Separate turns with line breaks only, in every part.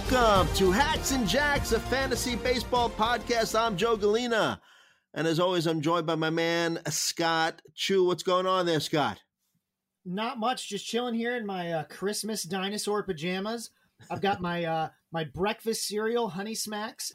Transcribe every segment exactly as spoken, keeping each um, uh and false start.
Welcome to Hacks and Jacks, a fantasy baseball podcast. I'm Joe Galena. And as always, I'm joined by my man, Scott Chu. What's going on there, Scott?
Not much. Just chilling here in my uh, Christmas dinosaur pajamas. I've got my uh, my breakfast cereal, Honey Smacks,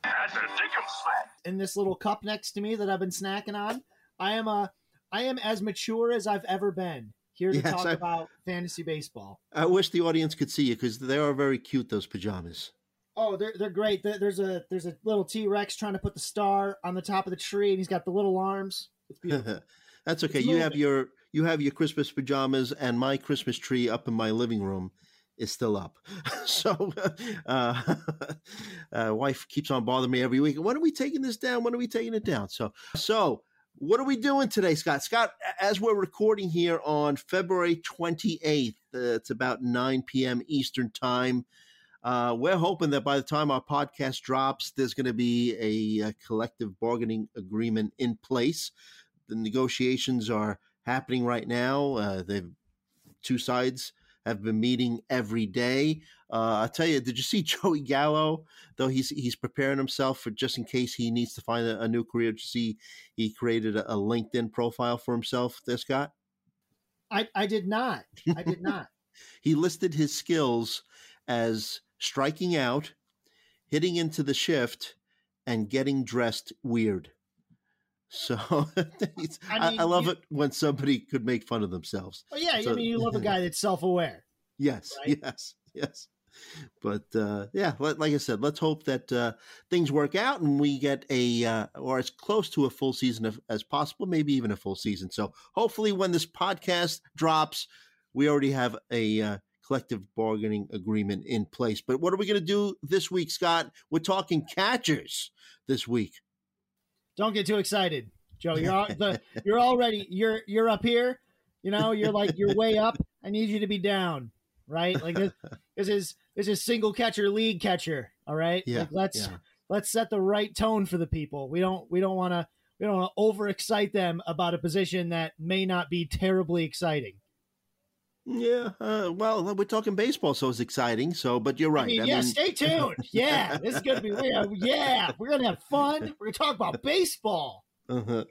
in this little cup next to me that I've been snacking on. I am uh, I am as mature as I've ever been. Here to yes, talk I, about fantasy baseball.
I wish the audience could see you because they are very cute, those pajamas.
Oh, they're they're great. There's a there's a little T-Rex trying to put the star on the top of the tree, and he's got the little arms. It's beautiful.
That's okay. You have your you have your Christmas pajamas, and my Christmas tree up in my living room is still up. So, uh, uh, wife keeps on bothering me every week. When are we taking this down? When are we taking it down? So, so. What are we doing today, Scott? Scott, as we're recording here on February twenty-eighth, uh, it's about nine p.m. Eastern time. Uh, we're hoping that by the time our podcast drops, there's going to be a, a collective bargaining agreement in place. The negotiations are happening right now. Uh, the two sides have been meeting every day. Uh, I'll tell you, did you see Joey Gallo? Though he's he's preparing himself for just in case he needs to find a, a new career. Did you see he created a, a LinkedIn profile for himself there, Scott?
I, I did not. I did not.
He listed his skills as striking out, hitting into the shift, and getting dressed weird. So I, mean, I, I love you, it when somebody could make fun of themselves.
Well, yeah,
so,
I mean, you love a guy that's self-aware.
Yes, right? yes, yes. But uh, yeah, like I said, let's hope that uh, things work out and we get a uh, or as close to a full season of, as possible, maybe even a full season. So hopefully, when this podcast drops, we already have a uh, collective bargaining agreement in place. But what are we going to do this week, Scott? We're talking catchers this week.
Don't get too excited, Joe. You're all, the, you're already you're you're up here. You know, you're like you're way up. I need you to be down, right? Like this, this is this is single catcher, league catcher. All right.
Yeah.
Like let's
yeah.
let's set the right tone for the people. We don't we don't want to we don't want to overexcite them about a position that may not be terribly exciting.
Yeah, uh, well, we're talking baseball, so it's exciting. So, but you're right.
I mean,
I
yeah,
mean,
stay tuned. Yeah, this is going to be weird. Yeah, we're going to have fun. We're going to talk about baseball.
Uh-huh.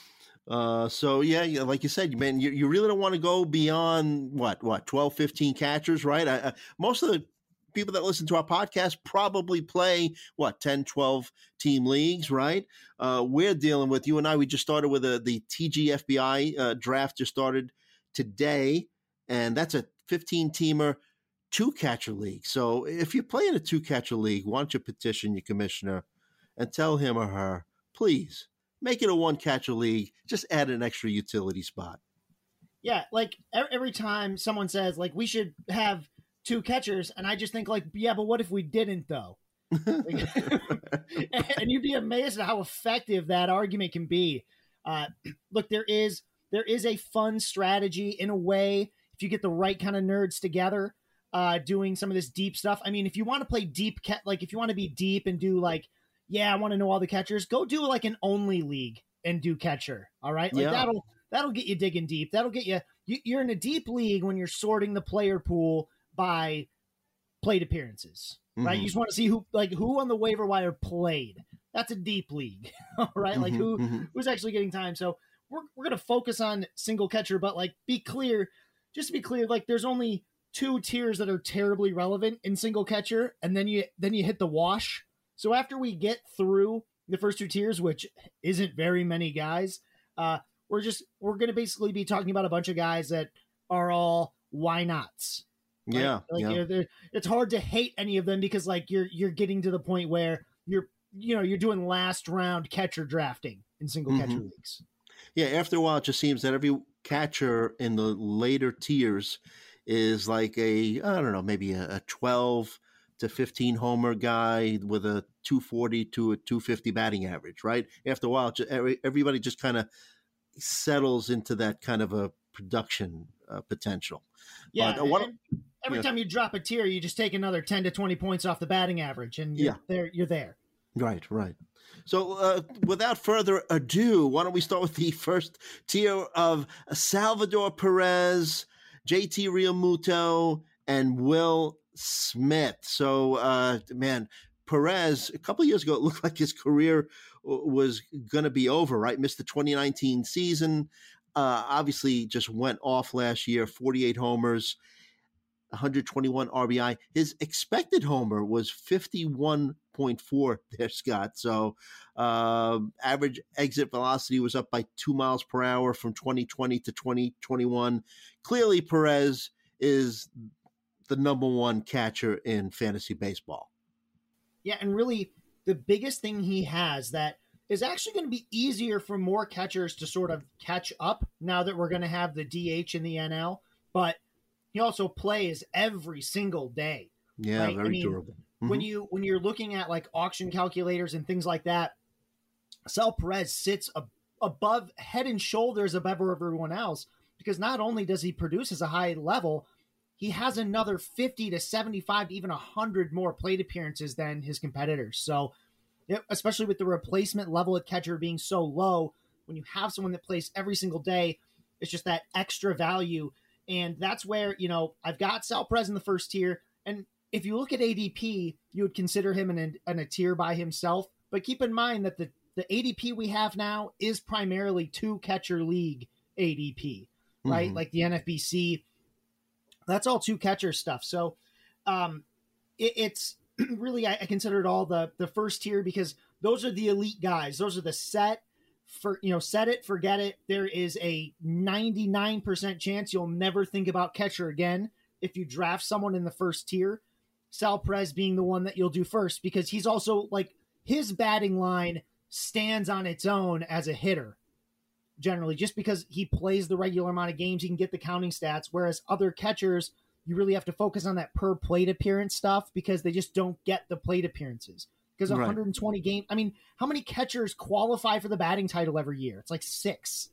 Uh, so, yeah, like you said, man, you, you really don't want to go beyond, what, what, twelve, fifteen catchers, right? I, I, most of the people that listen to our podcast probably play, what, ten, twelve team leagues, right? Uh, we're dealing with, you and I, we just started with a, the T G F B I uh, draft just started today. And that's a fifteen-teamer two-catcher league. So if you're playing a two-catcher league, why don't you petition your commissioner and tell him or her, please, make it a one-catcher league. Just add an extra utility spot.
Yeah, like every time someone says, like, we should have two catchers, and I just think, like, yeah, but what if we didn't, though? Like, and you'd be amazed at how effective that argument can be. Uh, look, there is there is a fun strategy in a way. If you get the right kind of nerds together, uh, doing some of this deep stuff. I mean, if you want to play deep, ca- like if you want to be deep and do like, yeah, I want to know all the catchers, go do like an only league and do catcher. All right. Like
yeah.
that'll, that'll get you digging deep. That'll get you, you, you're in a deep league when you're sorting the player pool by plate appearances, mm-hmm. right? You just want to see who, like who on the waiver wire played. That's a deep league. All right. Like who,
mm-hmm.
who's actually getting time. So we're, we're going to focus on single catcher, but like be clear, just to be clear, like there's only two tiers that are terribly relevant in single catcher, and then you then you hit the wash. So after we get through the first two tiers, which isn't very many guys, uh, we're just we're going to basically be talking about a bunch of guys that are all why nots. Right?
Yeah,
like
yeah.
They're, they're, it's hard to hate any of them because like you're you're getting to the point where you're you know you're doing last round catcher drafting in single mm-hmm. catcher leagues.
Yeah, after a while, it just seems that every catcher in the later tiers is like a, I don't know, maybe a, a twelve to fifteen homer guy with a two forty to a two fifty batting average, right? After a while, just, everybody just kind of settles into that kind of a production uh, potential.
Yeah,
but, uh, what,
every
you know,
time you drop a tier, you just take another ten to twenty points off the batting average, and you're,
yeah.
there, you're there.
Right, right. So uh, without further ado, why don't we start with the first tier of Salvador Perez, J T Realmuto, and Will Smith. So, uh, man, Perez, a couple of years ago, it looked like his career was going to be over, right? Missed the twenty nineteen season. Uh, obviously, just went off last year, forty-eight homers, one hundred twenty-one R B I. His expected homer was fifty-one point four there, Scott. So uh, average exit velocity was up by two miles per hour from twenty twenty to twenty twenty-one. Clearly, Perez is the number one catcher in fantasy baseball.
Yeah, and really the biggest thing he has that is actually going to be easier for more catchers to sort of catch up now that we're going to have the D H in the N L, but he also plays every single day.
Yeah,
right?
very
I mean,
durable. Mm-hmm.
When you when you're looking at like auction calculators and things like that, Sal Perez sits ab- above head and shoulders above everyone else because not only does he produce at a high level, he has another fifty to seventy-five, even one hundred more plate appearances than his competitors. So, especially with the replacement level at catcher being so low, when you have someone that plays every single day, it's just that extra value. And that's where, you know, I've got Sal Perez in the first tier. And if you look at A D P, you would consider him in a, in a tier by himself. But keep in mind that the, the A D P we have now is primarily two catcher league A D P, right? Mm-hmm. Like the N F B C. That's all two catcher stuff. So um, it, it's really, I, I consider it all the, the first tier because those are the elite guys. Those are the set for, you know, set it, forget it. There is a ninety-nine percent chance you'll never think about catcher again if you draft someone in the first tier. Sal Perez being the one that you'll do first because he's also like his batting line stands on its own as a hitter. Generally, just because he plays the regular amount of games, he can get the counting stats. Whereas other catchers, you really have to focus on that per plate appearance stuff because they just don't get the plate appearances. Because one hundred twenty right. games, I mean, how many catchers qualify for the batting title every year? It's like six.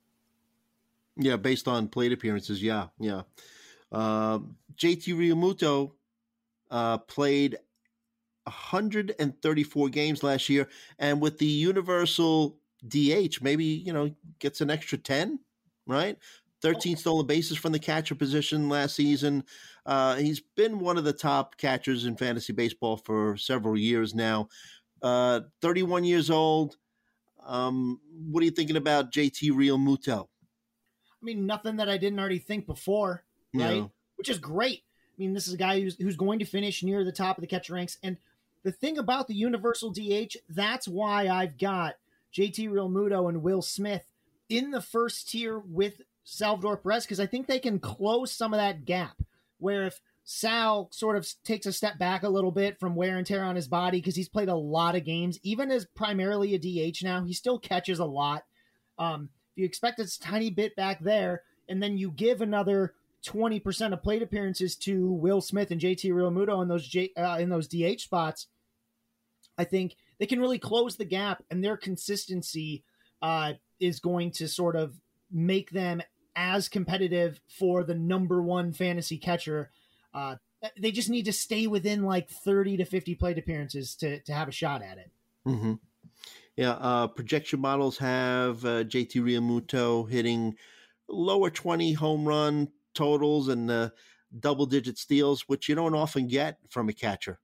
Yeah, based on plate appearances. Yeah, yeah. Uh, J T Realmuto uh, played one hundred thirty-four games last year, and with the universal D H, maybe, you know, gets an extra ten, right? thirteen stolen bases from the catcher position last season. Uh, he's been one of the top catchers in fantasy baseball for several years now. Uh, thirty-one years old. Um, what are you thinking about J T Realmuto?
I mean, nothing that I didn't already think before, right? Yeah. Which is great. I mean, this is a guy who's, who's going to finish near the top of the catcher ranks. And the thing about the universal D H, that's why I've got J T Realmuto and Will Smith in the first tier with Salvador Perez, because I think they can close some of that gap where if Sal sort of takes a step back a little bit from wear and tear on his body because he's played a lot of games, even as primarily a D H now, he still catches a lot. Um, if you expect a tiny bit back there, and then you give another twenty percent of plate appearances to Will Smith and J T Realmuto in those J, uh, in those D H spots, I think they can really close the gap, and their consistency uh, is going to sort of make them as competitive for the number one fantasy catcher. Uh, they just need to stay within like thirty to fifty plate appearances to, to have a shot at it.
Mm-hmm. Yeah. Uh, projection models have uh, J T Realmuto hitting lower twenty home run totals and uh, double digit steals, which you don't often get from a catcher.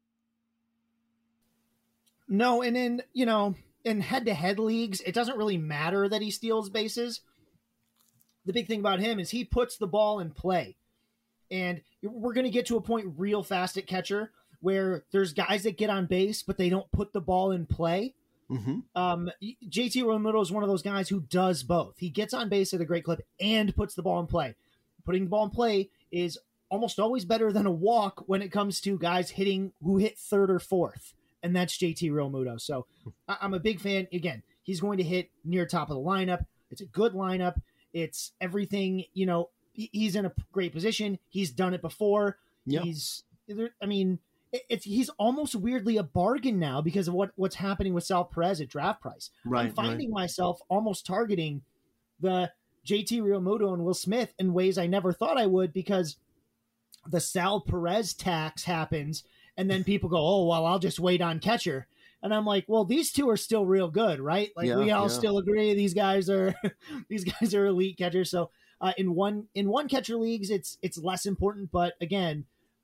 No, and in, you know, in head-to-head leagues, it doesn't really matter that he steals bases. The big thing about him is he puts the ball in play. And we're going to get to a point real fast at catcher where there's guys that get on base, but they don't put the ball in play. Mm-hmm. Um, J T Realmuto is one of those guys who does both. He gets on base at a great clip and puts the ball in play. Putting the ball in play is almost always better than a walk when it comes to guys hitting who hit third or fourth. And that's J T Realmuto. So I'm a big fan. Again, he's going to hit near top of the lineup. It's a good lineup. It's everything, you know, he's in a great position. He's done it before. Yep. He's, I mean, it's, he's almost weirdly a bargain now because of what, what's happening with Sal Perez at draft price.
Right,
I'm finding
right.
myself almost targeting the J T Realmuto and Will Smith in ways I never thought I would because the Sal Perez tax happens. And then people go, oh, well, I'll just wait on catcher. And I'm like, well, these two are still real good, right? Like yeah, we all yeah. still agree these guys are these guys are elite catchers. So uh, in one in one catcher leagues, it's it's less important. But again,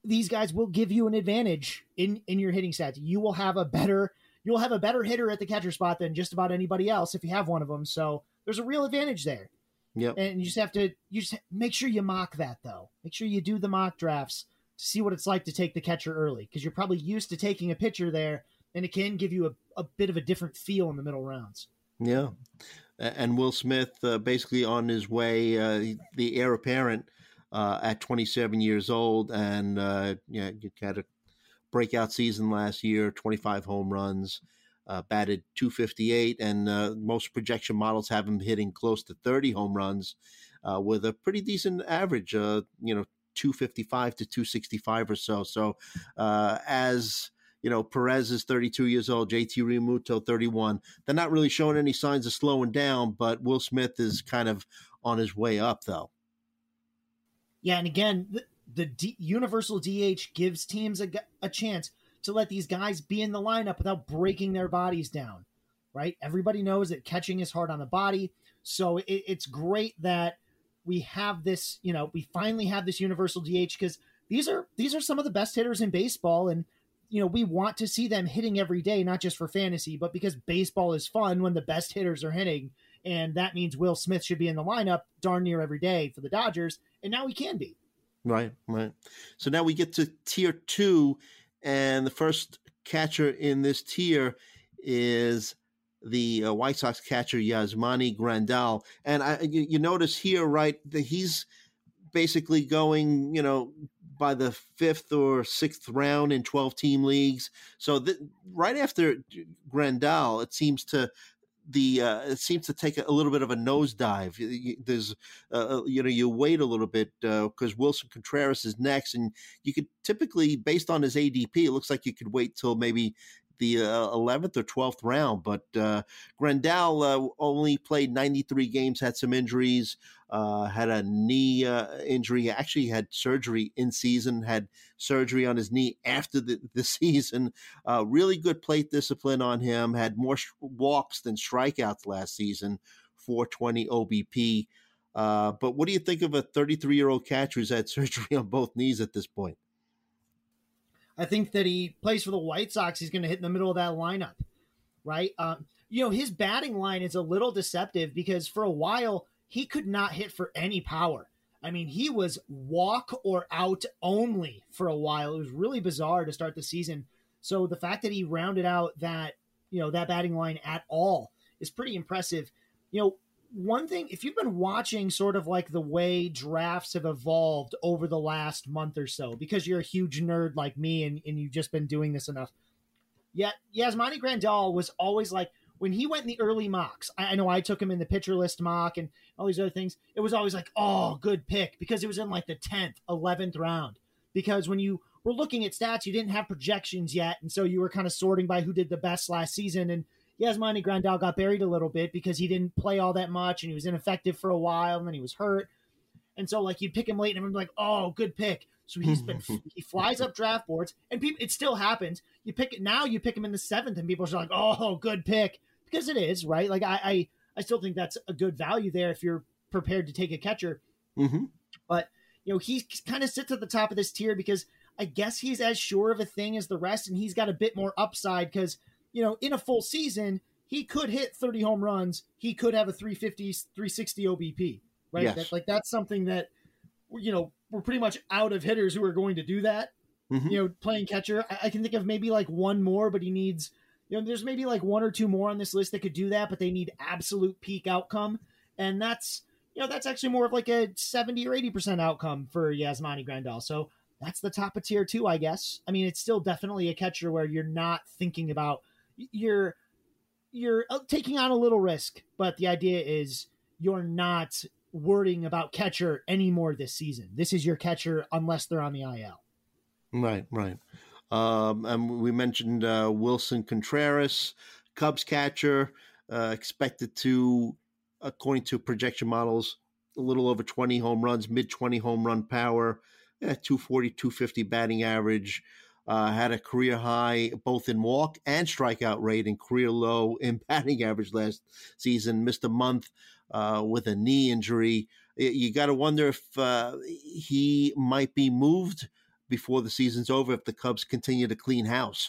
these guys will give you an advantage in, in your hitting stats. You will have a better, you'll have a better hitter at the catcher spot than just about anybody else if you have one of them. So there's a real advantage there.
Yep.
And you just have to, you just make sure you mock that though. Make sure you do the mock drafts to see what it's like to take the catcher early, because you're probably used to taking a pitcher there, and it can give you a, a bit of a different feel in the middle rounds.
Yeah. And Will Smith, uh, basically on his way, uh, the heir apparent uh, at twenty-seven years old, and uh, yeah, had a breakout season last year, twenty-five home runs, uh, batted two fifty-eight, and uh, most projection models have him hitting close to thirty home runs uh, with a pretty decent average, uh, you know, two fifty-five to two sixty-five or so. So uh, as you know, Perez is thirty-two years old, J T Realmuto thirty-one. They're not really showing any signs of slowing down, but Will Smith is kind of on his way up, though.
Yeah, and again, the, the D, universal D H gives teams a, a chance to let these guys be in the lineup without breaking their bodies down, right? Everybody knows that catching is hard on the body, so it, it's great that we have this, you know, we finally have this universal D H, because these are these are some of the best hitters in baseball, and you know, we want to see them hitting every day, not just for fantasy, but because baseball is fun when the best hitters are hitting. And that means Will Smith should be in the lineup darn near every day for the Dodgers. And now he can be.
Right, right. So now we get to tier two, and the first catcher in this tier is the uh, White Sox catcher, Yasmani Grandal. And I, you, you notice here, right, that he's basically going, you know, by the fifth or sixth round in twelve team leagues. So th- right after Grandal, it seems to the uh, it seems to take a little bit of a nosedive. There's uh, you know, you wait a little bit because uh, Wilson Contreras is next, and you could typically, based on his A D P, it looks like you could wait till maybe the uh, eleventh or twelfth round. But uh, Grandal uh, only played ninety-three games, had some injuries, uh, had a knee uh, injury, actually had surgery in season, had surgery on his knee after the, the season. Uh, really good plate discipline on him, had more sh- walks than strikeouts last season, four twenty O B P. Uh, but what do you think of a thirty-three-year-old catcher who's had surgery on both knees at this point?
I think that he plays for the White Sox. He's going to hit in the middle of that lineup, right? Um, you know, his batting line is a little deceptive because for a while he could not hit for any power. I mean, he was walk or out only for a while. It was really bizarre to start the season. So the fact that he rounded out that, you know, that batting line at all is pretty impressive. You know, one thing, if you've been watching sort of like the way drafts have evolved over the last month or so, because you're a huge nerd like me and, and you've just been doing this enough. Yet Yasmani Grandal was always like, when he went in the early mocks, I, I know I took him in the pitcher list mock and all these other things. It was always like, oh, good pick, because it was in like the tenth, eleventh round. Because when you were looking at stats, you didn't have projections yet. And so you were kind of sorting by who did the best last season. And Yasmani Grandal got buried a little bit because he didn't play all that much and he was ineffective for a while and then he was hurt. And so like you'd pick him late and everyone's like, oh, good pick. So he's been, he flies up draft boards and people, it still happens. You pick it now, you pick him in the seventh and people are like, oh, good pick, because it is, right? Like I, I, I still think that's a good value there if you're prepared to take a catcher.
Mm-hmm.
But, you know, he kind of sits at the top of this tier because I guess he's as sure of a thing as the rest and he's got a bit more upside because, you know, in a full season, he could hit thirty home runs. He could have a three fifty, three sixty O B P, right?
Yes.
That, like that's something that, you know, we're pretty much out of hitters who are going to do that. Mm-hmm. You know, playing catcher. I, I can think of maybe like one more, but he needs, you know, there's maybe like one or two more on this list that could do that, but they need absolute peak outcome. And that's, you know, that's actually more of like a seventy or eighty percent outcome for Yasmani Grandal. So that's the top of tier two, I guess. I mean, it's still definitely a catcher where you're not thinking about, you're you're taking on a little risk, but the idea is you're not worrying about catcher anymore this season. This is your catcher unless they're on the I L.
Right, right. Um, and we mentioned uh, Wilson Contreras, Cubs catcher, uh, expected to, according to projection models, a little over twenty home runs, mid twenty home run power, yeah, two forty, two fifty batting average. Uh, had a career high both in walk and strikeout rate and career low in batting average last season. Missed a month uh, with a knee injury. You got to wonder if uh, he might be moved before the season's over if the Cubs continue to clean house.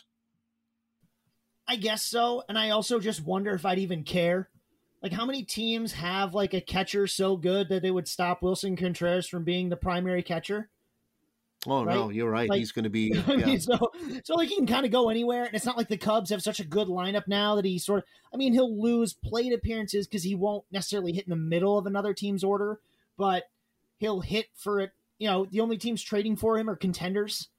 I guess so. And I also just wonder if I'd even care. Like, how many teams have like a catcher so good that they would stop Wilson Contreras from being the primary catcher?
Oh,
right?
no, you're right.
Like,
he's going to be.
I
Yeah.
mean, so, so like he can kind of go anywhere. And it's not like the Cubs have such a good lineup now that he sort of, I mean, he'll lose plate appearances because he won't necessarily hit in the middle of another team's order, but he'll hit for it. You know, the only teams trading for him are contenders.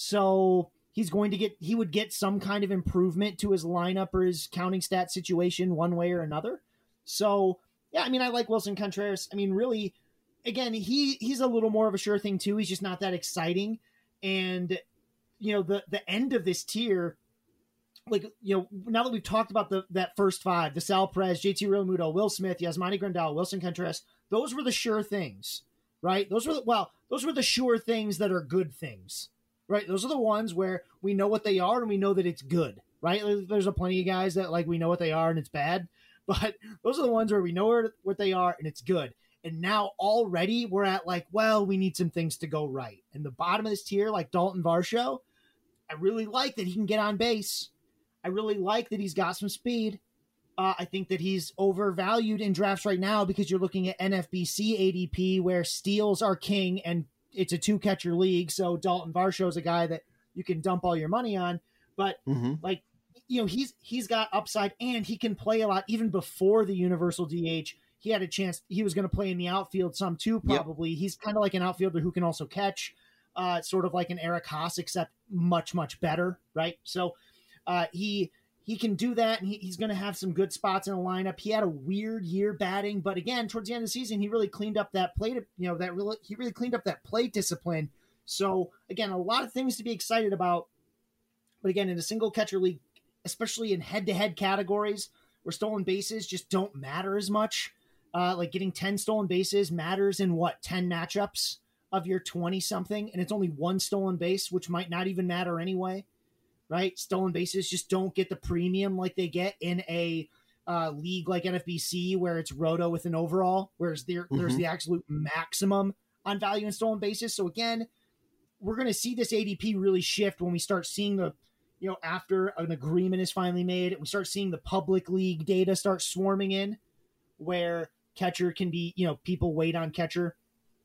So he's going to get, he would get some kind of improvement to his lineup or his counting stat situation one way or another. So, yeah, I mean, I like Wilson Contreras. I mean, really, again, he he's a little more of a sure thing too. He's just not that exciting. And, you know, the, the end of this tier, like, you know, now that we've talked about the that first five, the Sal Perez, J T Realmuto, Will Smith, Yasmani Grandal, Wilson Contreras, those were the sure things, right? Those were, the, well, those were the sure things that are good things, right? Those are the ones where we know what they are and we know that it's good, right? There's a plenty of guys that, like, we know what they are and it's bad. But those are the ones where we know what they are and it's good. And now already we're at like, well, we need some things to go right. And the bottom of this tier, like Dalton Varsho, I really like that he can get on base. I really like that he's got some speed. Uh, I think that he's overvalued in drafts right now because you're looking at N F B C A D P where steals are king and it's a two-catcher league. So Dalton Varsho is a guy that you can dump all your money on. But mm-hmm. like, you know, he's he's got upside and he can play a lot. Even before the universal D H, he had a chance. He was going to play in the outfield some too, probably. Yep. He's kind of like an outfielder who can also catch, uh, sort of like an Eric Haas, except much, much better, right? So uh, he he can do that, and he, he's going to have some good spots in the lineup. He had a weird year batting, but again, towards the end of the season, he really cleaned up that plate. You know, that really he really cleaned up that plate discipline. So again, a lot of things to be excited about. But again, in a single catcher league, especially in head-to-head categories where stolen bases just don't matter as much. Uh, like getting ten stolen bases matters in what, ten matchups of your twenty something. And it's only one stolen base, which might not even matter anyway, right? Stolen bases just don't get the premium like they get in a uh, league like N F B C where it's roto with an overall, whereas there, mm-hmm. there's the absolute maximum on value in stolen bases. So again, we're going to see this A D P really shift when we start seeing the, you know, after an agreement is finally made, we start seeing the public league data start swarming in where catcher can be, you know, people wait on catcher.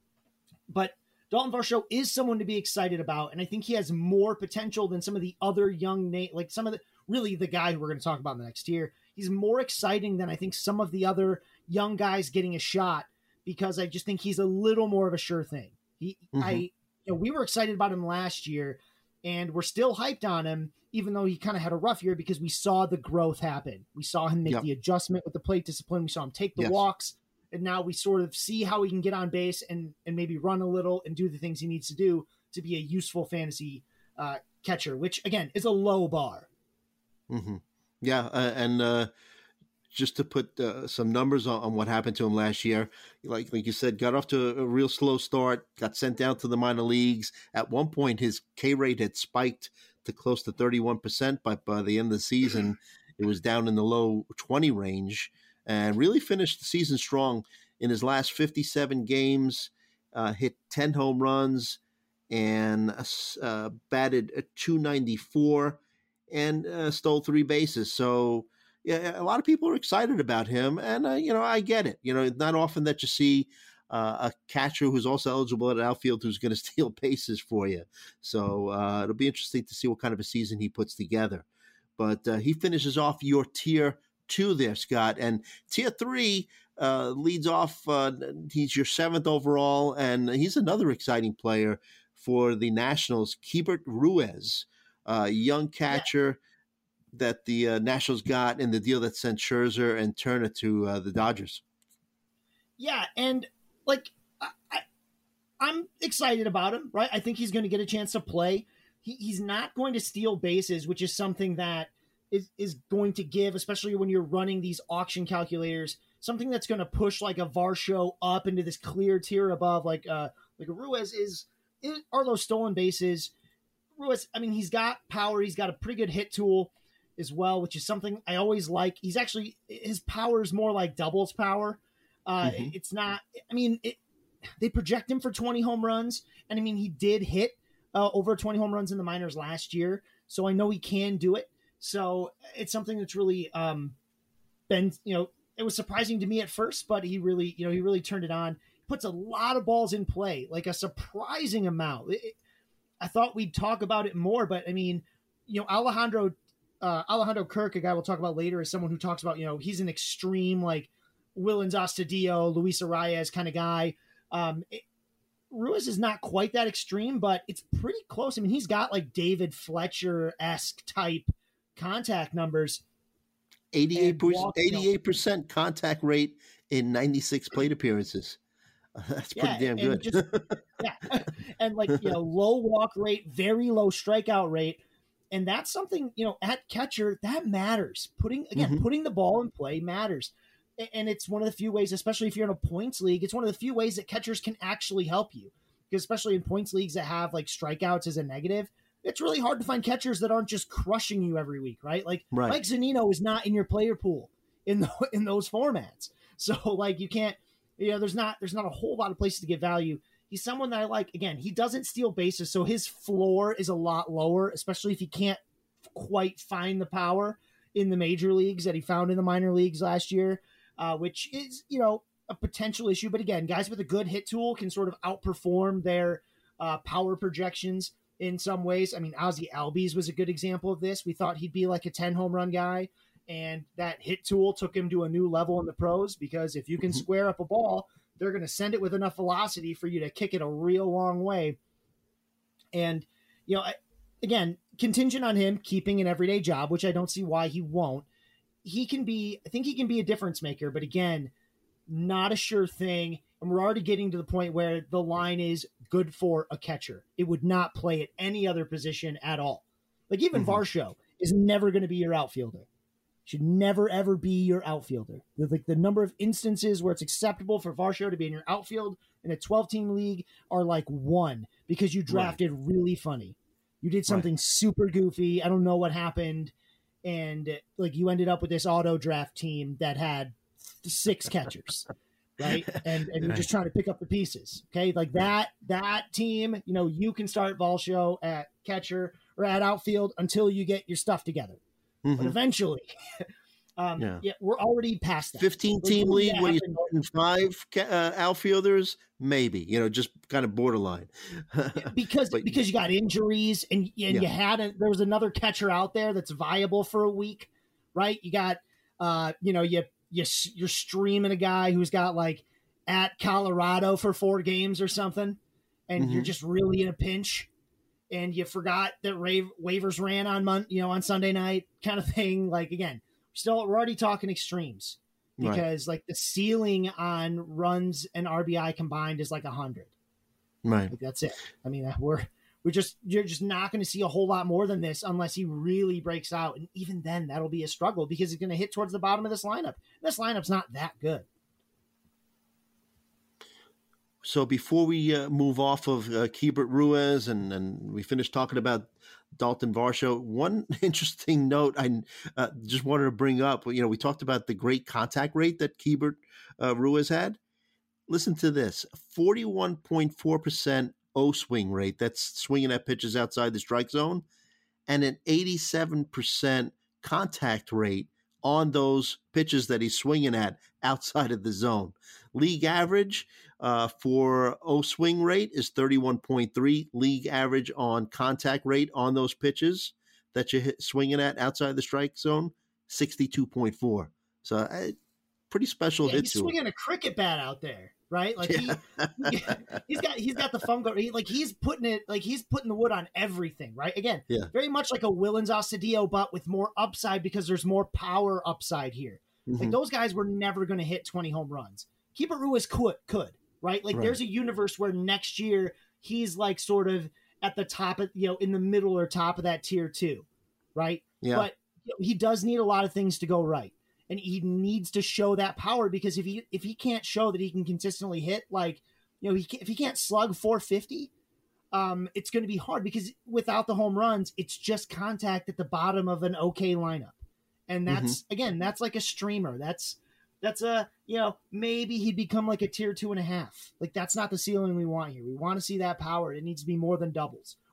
But Dalton Varsho is someone to be excited about. And I think he has more potential than some of the other young, na- like some of the, really the guy who we're going to talk about in the next year. He's more exciting than I think some of the other young guys getting a shot because I just think he's a little more of a sure thing. He, mm-hmm. I, you know, we were excited about him last year and we're still hyped on him, even though he kind of had a rough year because we saw the growth happen. We saw him make yep. the adjustment with the plate discipline. We saw him take the yes. walks. And now we sort of see how he can get on base and, and maybe run a little and do the things he needs to do to be a useful fantasy uh, catcher, which, again, is a low bar.
Mm-hmm. Yeah, uh, and uh, just to put uh, some numbers on, on what happened to him last year, like like you said, got off to a real slow start, got sent down to the minor leagues. At one point, his K rate had spiked to close to thirty-one percent, but by the end of the season, it was down in the low twenty range. And really finished the season strong in his last fifty-seven games, uh, hit ten home runs and uh, batted a two ninety-four and uh, stole three bases. So, yeah, a lot of people are excited about him. And, uh, you know, I get it. You know, it's not often that you see uh, a catcher who's also eligible at outfield who's going to steal bases for you. So uh, it'll be interesting to see what kind of a season he puts together. But uh, he finishes off your tier two there, Scott, and tier three uh, leads off. Uh, he's your seventh overall, and he's another exciting player for the Nationals. Keibert Ruiz, uh, young catcher yeah. that the uh, Nationals got in the deal that sent Scherzer and Turner to uh, the Dodgers.
Yeah, and like I, I, I'm excited about him. Right, I think he's going to get a chance to play. He, he's not going to steal bases, which is something that is is going to give, especially when you're running these auction calculators, something that's going to push like a Varsho up into this clear tier above, like uh like a Ruiz is, is are those stolen bases. Ruiz, I mean, he's got power, he's got a pretty good hit tool as well, which is something I always like. He's actually, his power is more like doubles power. Uh mm-hmm. It's not, I mean, it, they project him for twenty home runs, and I mean, he did hit uh, over twenty home runs in the minors last year. So I know he can do it. So it's something that's really um, been, you know, it was surprising to me at first, but he really, you know, he really turned it on. Puts a lot of balls in play, like a surprising amount. It, I thought we'd talk about it more, but I mean, you know, Alejandro, uh, Alejandro Kirk, a guy we'll talk about later, is someone who talks about, you know, he's an extreme, like Willens Astudillo, Luis Arias kind of guy. Um, it, Ruiz is not quite that extreme, but it's pretty close. I mean, he's got like David Fletcher-esque type contact numbers.
eighty-eight percent contact rate in ninety-six plate appearances. That's pretty yeah, damn good.
Just, yeah. And like, you know, low walk rate, very low strikeout rate. And that's something, you know, at catcher, that matters. Putting, again, mm-hmm. putting the ball in play matters. And it's one of the few ways, especially if you're in a points league, it's one of the few ways that catchers can actually help you. Because especially in points leagues that have like strikeouts as a negative, it's really hard to find catchers that aren't just crushing you every week, right? Like right. Mike Zunino is not in your player pool in the, in those formats. So like you can't, you know, there's not there's not a whole lot of places to get value. He's someone that I like. Again, he doesn't steal bases, so his floor is a lot lower, especially if he can't quite find the power in the major leagues that he found in the minor leagues last year, uh, which is, you know, a potential issue. But again, guys with a good hit tool can sort of outperform their uh, power projections in some ways. I mean, Ozzie Albies was a good example of this. We thought he'd be like a ten home run guy, and that hit tool took him to a new level in the pros, because if you can mm-hmm. square up a ball, they're going to send it with enough velocity for you to kick it a real long way. And, you know, again, contingent on him keeping an everyday job, which I don't see why he won't. He can be, I think he can be a difference maker, but again, not a sure thing. And we're already getting to the point where the line is good for a catcher. It would not play at any other position at all. Like even mm-hmm. Varsho is never going to be your outfielder. Should never, ever be your outfielder. Like the number of instances where it's acceptable for Varsho to be in your outfield in a twelve-team league are like one, because you drafted right. really funny. You did something right. super goofy. I don't know what happened. And like you ended up with this auto draft team that had six catchers, right? And and you're just trying to pick up the pieces. Okay. Like that, that team, you know, you can start Varsho at catcher or at outfield until you get your stuff together. Mm-hmm. But eventually, um, yeah. yeah, we're already past that.
fifteen-team league where you're starting five uh, outfielders, maybe, you know, just kind of borderline.
because but, because you got injuries and, and yeah. you had a, there was another catcher out there that's viable for a week, right? You got, uh, you know, you, you, you're streaming a guy who's got like at Colorado for four games or something, and mm-hmm. you're just really in a pinch. And you forgot that rave, waivers ran on Mon- you know, on Sunday night, kind of thing. Like again, still we're already talking extremes, because right. like the ceiling on runs and R B I combined is like a hundred.
Right.
Like, that's it. I mean, we're we're just you're just not going to see a whole lot more than this unless he really breaks out, and even then that'll be a struggle, because he's going to hit towards the bottom of this lineup. This lineup's not that good.
So before we uh, move off of uh, Keibert Ruiz and, and we finish talking about Dalton Varsho, one interesting note I uh, just wanted to bring up, you know, we talked about the great contact rate that Keibert uh, Ruiz had. Listen to this, forty-one point four percent O-swing rate, that's swinging at pitches outside the strike zone, and an eighty-seven percent contact rate on those pitches that he's swinging at outside of the zone. League average uh, for O-swing rate is thirty-one point three. League average on contact rate on those pitches that you're hit, swinging at outside the strike zone, sixty-two point four. So uh, pretty special
yeah,
hit
he's
to
swinging
him.
A cricket bat out there, right? Like he, he he's got he's got the fungo. He, like he's putting it like he's putting the wood on everything, right? Again,
yeah.
very much like a Willens Astudillo, but with more upside, because there's more power upside here. Mm-hmm. Like those guys were never going to hit twenty home runs. Keibert Ruiz could, could, right? Like right. there's a universe where next year he's like sort of at the top of, you know, in the middle or top of that tier two, right?
Yeah.
But you know, he does need a lot of things to go right. And he needs to show that power, because if he, if he can't show that he can consistently hit, like, you know, he can, if he can't slug four fifty, um, it's going to be hard, because without the home runs, it's just contact at the bottom of an okay lineup. And that's, mm-hmm. again, that's like a streamer. That's, That's a, you know, maybe he'd become like a tier two and a half. Like that's not the ceiling we want here. We want to see that power. It needs to be more than doubles.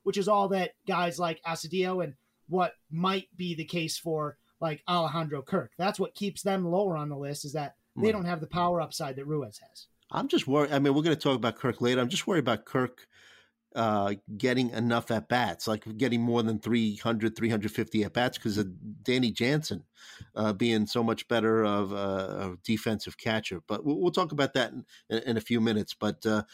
which is all that guys like Asadillo and what might be the case for like Alejandro Kirk. That's what keeps them lower on the list, is that they don't have the power upside that Ruiz has.
I'm just worried. I mean, we're going to talk about Kirk later. I'm just worried about Kirk uh, getting enough at bats, like getting more than three hundred, three fifty at bats, because of Danny Jansen uh, being so much better of a, a defensive catcher. But we'll, we'll talk about that in, in, in a few minutes. But uh,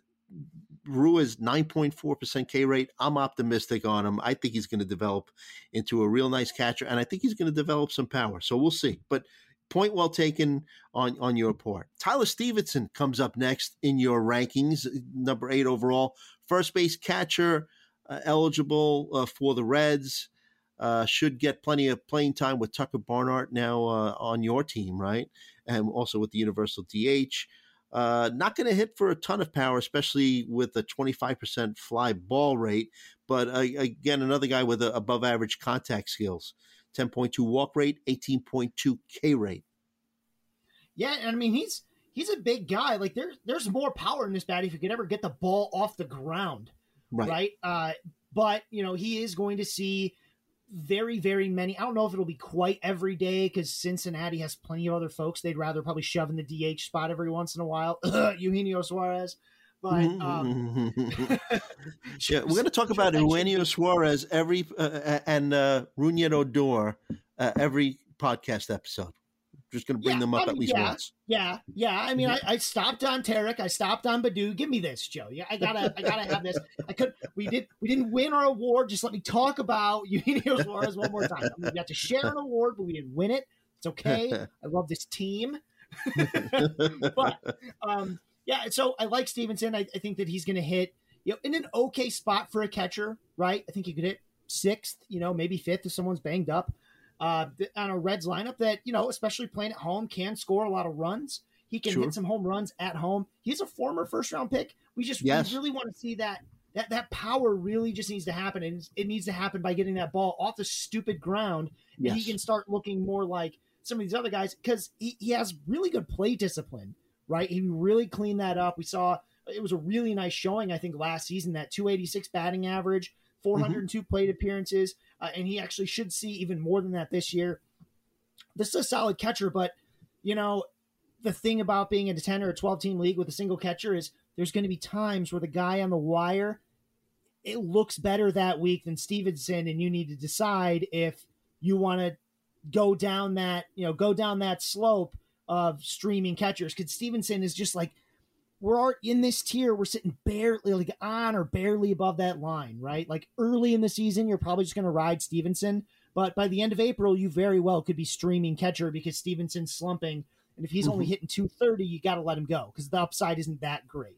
Ruiz, nine point four percent K rate. I'm optimistic on him. I think he's going to develop into a real nice catcher, and I think he's going to develop some power. So we'll see. But point well taken on, on your part. Tyler Stevenson comes up next in your rankings, number eight overall. First base catcher, uh, eligible uh, for the Reds. Uh, should get plenty of playing time with Tucker Barnhart now uh, on your team, right? And also with the Universal D H. Uh, not going to hit for a ton of power, especially with a twenty-five percent fly ball rate. But uh, again, another guy with a above average contact skills. ten point two walk rate, eighteen point two K rate.
Yeah, and I mean, he's he's a big guy. Like, there's there's more power in this bat if you could ever get the ball off the ground, right? right? Uh, but, you know, he is going to see very, very many. I don't know if it'll be quite every day, because Cincinnati has plenty of other folks they'd rather probably shove in the D H spot every once in a while. Eugenio Suarez. But um,
yeah, we're going to talk about Eugenio Suarez every uh, and uh, Rougned Odor uh, every podcast episode. Just going to bring
yeah,
them up
I mean,
at least
yeah,
once.
Yeah, yeah. I mean, I, I stopped on Tarek. I stopped on Badu. Give me this, Joe. Yeah, I gotta, I gotta have this. I could. We did. We didn't win our award. Just let me talk about Eugenio Suarez one more time. We got to share an award, but we didn't win it. It's okay. I love this team. But um, yeah. So I like Stevenson. I, I think that he's going to hit, you know, in an okay spot for a catcher, right? I think he could hit sixth, you know, maybe fifth if someone's banged up. Uh, on a Reds lineup that, you know, especially playing at home, can score a lot of runs. He can
sure.
hit some home runs at home. He's a former first round pick. We just yes. we really want to see that that that power really just needs to happen, and it needs to happen by getting that ball off the stupid ground, and yes. he can start looking more like some of these other guys, because he, he has really good play discipline, right? He really cleaned that up. We saw it was a really nice showing, I think, last season, that two eighty-six batting average, four hundred two mm-hmm. plate appearances. Uh, and he actually should see even more than that this year. This is a solid catcher, but, you know, the thing about being in a ten or a twelve team league with a single catcher is there's going to be times where the guy on the wire, it looks better that week than Stevenson, and you need to decide if you want to go down that, you know, go down that slope of streaming catchers. Because Stevenson is just like, we're in this tier, we're sitting barely like on or barely above that line, right? Like early in the season, you're probably just going to ride Stevenson, but by the end of April, you very well could be streaming catcher because Stevenson's slumping. And if he's mm-hmm. only hitting two thirty, you got to let him go because the upside isn't that great.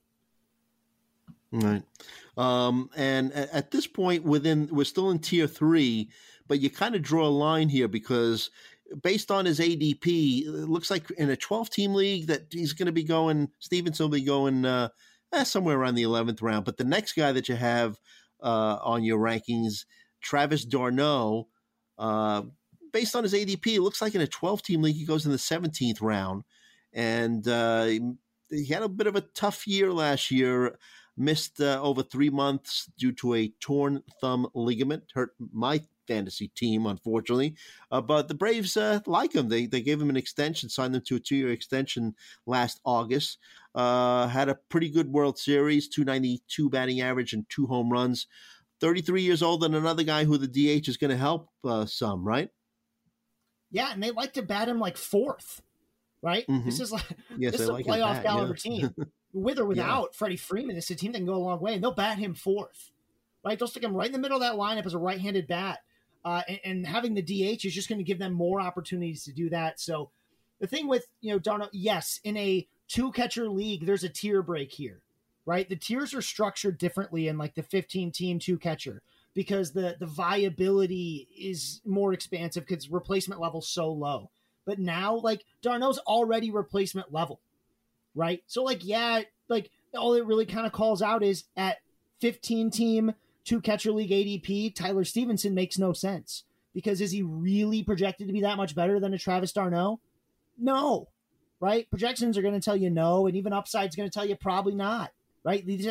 Right. Um, and at this point within, we're still in tier three, but you kind of draw a line here because based on his A D P, it looks like in a twelve team league that he's going to be going, Stevenson will be going uh, eh, somewhere around the eleventh round. But the next guy that you have uh, on your rankings, Travis d'Arnaud, uh, based on his A D P, it looks like in a twelve team league, he goes in the seventeenth round. And uh, he had a bit of a tough year last year, missed uh, over three months due to a torn thumb ligament, hurt my fantasy team, unfortunately. Uh, but the Braves uh, like him. They they gave him an extension, signed him to a two-year extension last August. Uh, had a pretty good World Series, two ninety-two batting average and two home runs. thirty-three years old and another guy who the D H is going to help uh, some, right?
Yeah, and they like to bat him like fourth, right? Mm-hmm. This is like
yes,
this is a
like
playoff
bat,
caliber
yeah.
team. With or without
yeah.
Freddie Freeman, this is a team that can go a long way, and they'll bat him fourth, right? They'll stick him right in the middle of that lineup as a right-handed bat. Uh, and, and having the D H is just going to give them more opportunities to do that. So the thing with, you know, d'Arnaud, yes, in a two catcher league, there's a tier break here, right? The tiers are structured differently in like the fifteen team two catcher because the, the viability is more expansive because replacement level's so low. But now like d'Arnaud's already replacement level, right? So like, yeah, like all it really kind of calls out is at fifteen team two catcher league A D P, Tyler Stevenson makes no sense because is he really projected to be that much better than a Travis d'Arnaud? No, right? Projections are going to tell you no, and even upside's going to tell you probably not, right? These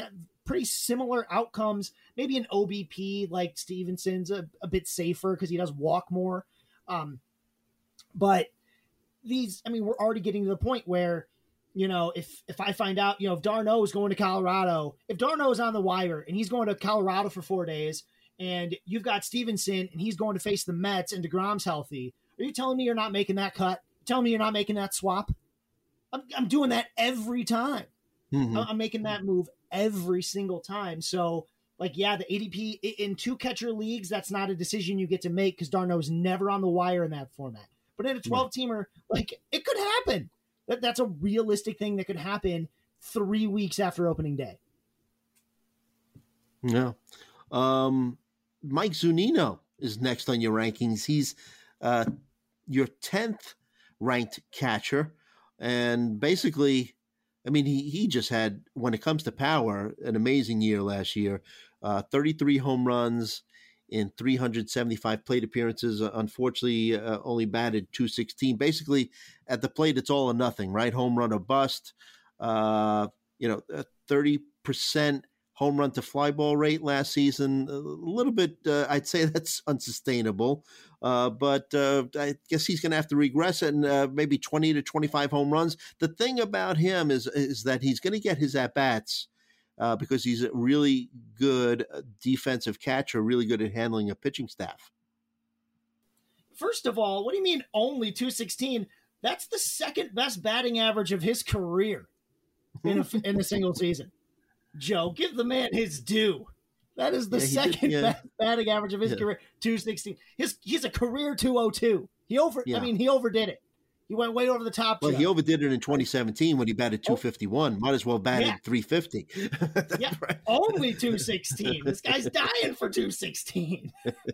pretty similar outcomes. Maybe an O B P like Stevenson's a, a bit safer because he does walk more. Um, but these, I mean, we're already getting to the point where, you know, if if I find out, you know, if d'Arnaud is going to Colorado, if d'Arnaud is on the wire and he's going to Colorado for four days, and you've got Stevenson and he's going to face the Mets and DeGrom's healthy, are you telling me you're not making that cut? Telling me you're not making that swap? I'm, I'm doing that every time. Mm-hmm. I'm making that move every single time. So, like, yeah, the A D P in two catcher leagues, that's not a decision you get to make because d'Arnaud is never on the wire in that format. But in a twelve-teamer, like, it could happen. That That's a realistic thing that could happen three weeks after opening day.
Yeah. Um, Mike Zunino is next on your rankings. He's uh, your tenth ranked catcher. And basically, I mean, he, he just had, when it comes to power, an amazing year last year. Uh, thirty-three home runs in three hundred seventy-five plate appearances. Uh, unfortunately, uh, only batted two sixteen. Basically, at the plate, it's all or nothing, right? Home run or bust. Uh, you know, thirty percent home run to fly ball rate last season. A little bit, uh, I'd say that's unsustainable. Uh, but uh, I guess he's going to have to regress and uh, maybe twenty to twenty-five home runs. The thing about him is, is that he's going to get his at-bats uh, because he's a really good defensive catcher, really good at handling a pitching staff.
First of all, what do you mean only two sixteen? That's the second best batting average of his career in a, in a single season. Joe, give the man his due. That is the yeah, second did, yeah. best batting average of his yeah. career, two sixteen. His he's a career two oh two. He over yeah. I mean, he overdid it. He went way over the top.
Well,
Joe.
He overdid it in twenty seventeen when he batted two fifty-one. Might as well batted yeah. three fifty.
yeah, right. Only two sixteen. This guy's dying for two sixteen.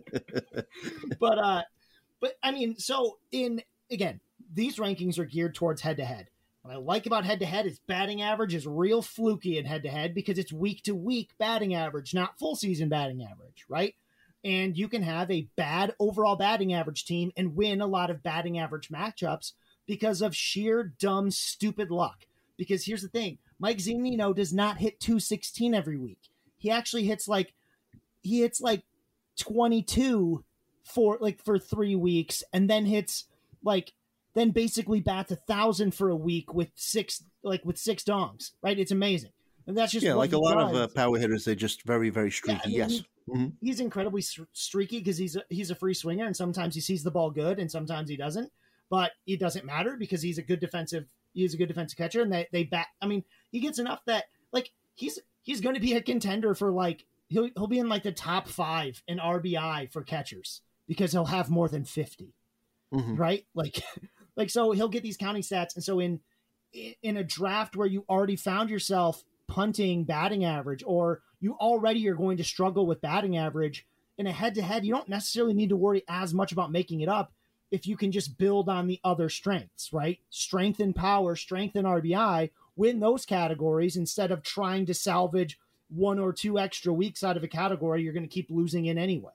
but uh but I mean, so in again, these rankings are geared towards head to head. What I like about head-to-head is batting average is real fluky in head-to-head because it's week-to-week batting average, not full-season batting average, right? And you can have a bad overall batting average team and win a lot of batting average matchups because of sheer, dumb, stupid luck. Because here's the thing. Mike Zunino does not hit two sixteen every week. He actually hits like he hits like twenty-two for like for three weeks and then hits like then basically bats a thousand for a week with six, like with six dongs, right? It's amazing. And that's just,
yeah, like a lot does. of uh, power hitters. They're just very, very streaky. Yeah, I mean,
yes.
He, mm-hmm.
He's incredibly streaky because he's a, he's a free swinger and sometimes he sees the ball good and sometimes he doesn't, but it doesn't matter because he's a good defensive, he's a good defensive catcher and they, they bat. I mean, he gets enough that like he's, he's going to be a contender for like, he'll, he'll be in like the top five in R B I for catchers because he'll have more than fifty, mm-hmm. right? Like, Like, so he'll get these counting stats. And so in, in a draft where you already found yourself punting batting average, or you already are going to struggle with batting average in a head to head, you don't necessarily need to worry as much about making it up if you can just build on the other strengths, right? Strength and power, strength and R B I, win those categories instead of trying to salvage one or two extra weeks out of a category you're going to keep losing in anyway.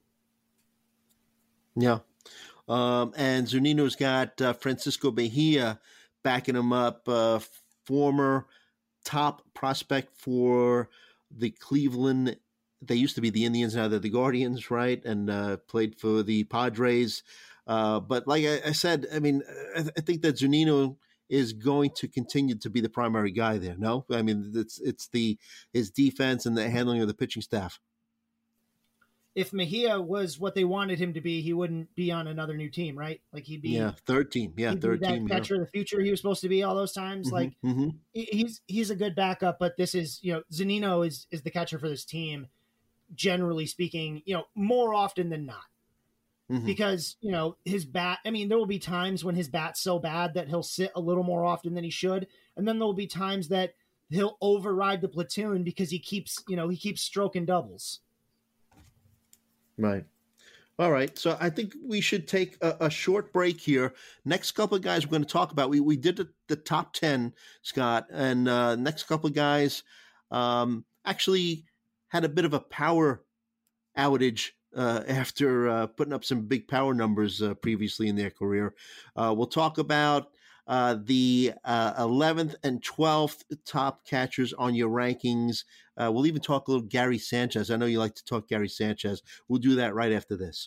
Yeah. Um, and Zunino's got uh, Francisco Mejia backing him up, uh, former top prospect for the Cleveland. They used to be the Indians, now they're the Guardians, right? And uh, played for the Padres. Uh, but like I, I said, I mean, I, I think that Zunino is going to continue to be the primary guy there. No, I mean, it's it's the his defense and the handling of the pitching staff.
If Mejia was what they wanted him to be, he wouldn't be on another new team, right? Like he'd be
yeah, third team, yeah, third
that
team,
catcher
yeah.
of the future he was supposed to be all those times.
Mm-hmm,
like
mm-hmm.
he's he's a good backup, but this is you know Zunino is is the catcher for this team, generally speaking. You know more often than not, mm-hmm. because you know his bat. I mean, there will be times when his bat's so bad that he'll sit a little more often than he should, and then there will be times that he'll override the platoon because he keeps you know he keeps stroking doubles.
Right. All right. So I think we should take a, a short break here. Next couple of guys we're going to talk about. We we did the, the top ten, Scott, and uh, next couple of guys um, actually had a bit of a power outage uh, after uh, putting up some big power numbers uh, previously in their career. Uh, we'll talk about uh, the uh, eleventh and twelfth top catchers on your rankings. Uh, we'll even talk a little Gary Sanchez. I know you like to talk Gary Sanchez. We'll do that right after this.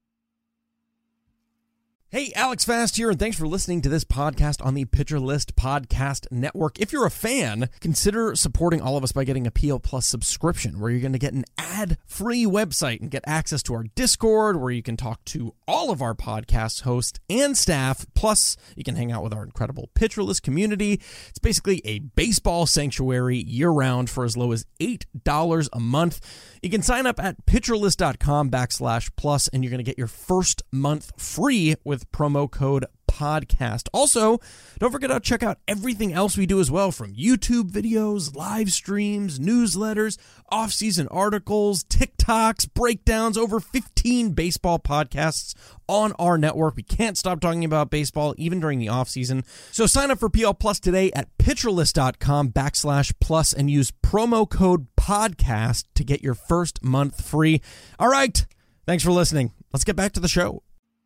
Hey, Alex Fast here, and thanks for listening to this podcast on the Pitcher List Podcast Network. If you're a fan, consider supporting all of us by getting a P L Plus subscription, where you're going to get an ad-free website and get access to our Discord, where you can talk to all of our podcast hosts and staff. Plus, you can hang out with our incredible Pitcher List community. It's basically a baseball sanctuary year-round for as low as eight dollars a month. You can sign up at pitcherlist.com backslash plus, and you're going to get your first month free with promo code podcast. Also, don't forget to check out everything else we do as well, from YouTube videos, live streams, newsletters, off-season articles, TikToks, breakdowns, over fifteen baseball podcasts on our network. We can't stop talking about baseball even during the off-season. So sign up for P L Plus today at pitcherlist.com backslash plus and use promo code podcast to get your first month free. All right. Thanks for listening. Let's get back to the show.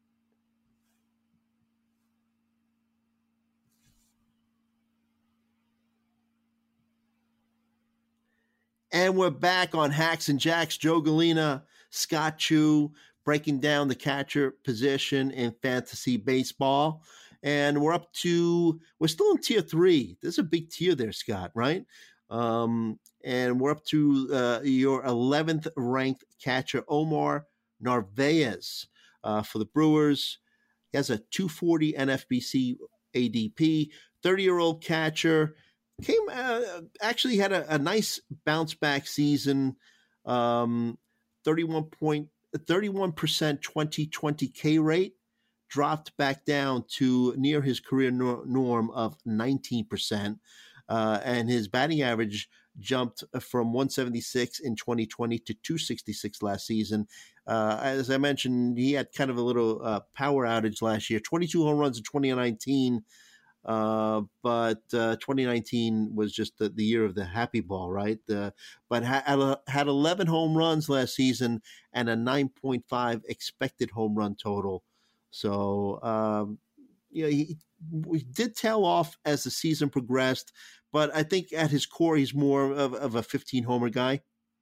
And we're back on Hacks and Jacks. Joe Galena, Scott Chu, breaking down the catcher position in fantasy baseball. And we're up to, we're still in tier three. There's a big tier there, Scott, right? Um, and we're up to uh, your eleventh ranked catcher, Omar Narvaez, uh, for the Brewers. He has a two forty N F B C A D P, thirty-year-old catcher. Came uh, actually had a, a nice bounce back season, um, thirty-one point thirty-one percent twenty twenty K rate, dropped back down to near his career nor- norm of nineteen percent, uh, and his batting average jumped from one seventy-six in twenty twenty to two sixty-six last season. Uh, as I mentioned, he had kind of a little uh, power outage last year, twenty-two home runs in twenty nineteen. Uh, but uh, twenty nineteen was just the, the year of the happy ball, right? Uh, but ha- had eleven home runs last season and a nine point five expected home run total. So, um, you know, he, he did tail off as the season progressed, but I think at his core, he's more of, of a fifteen homer guy.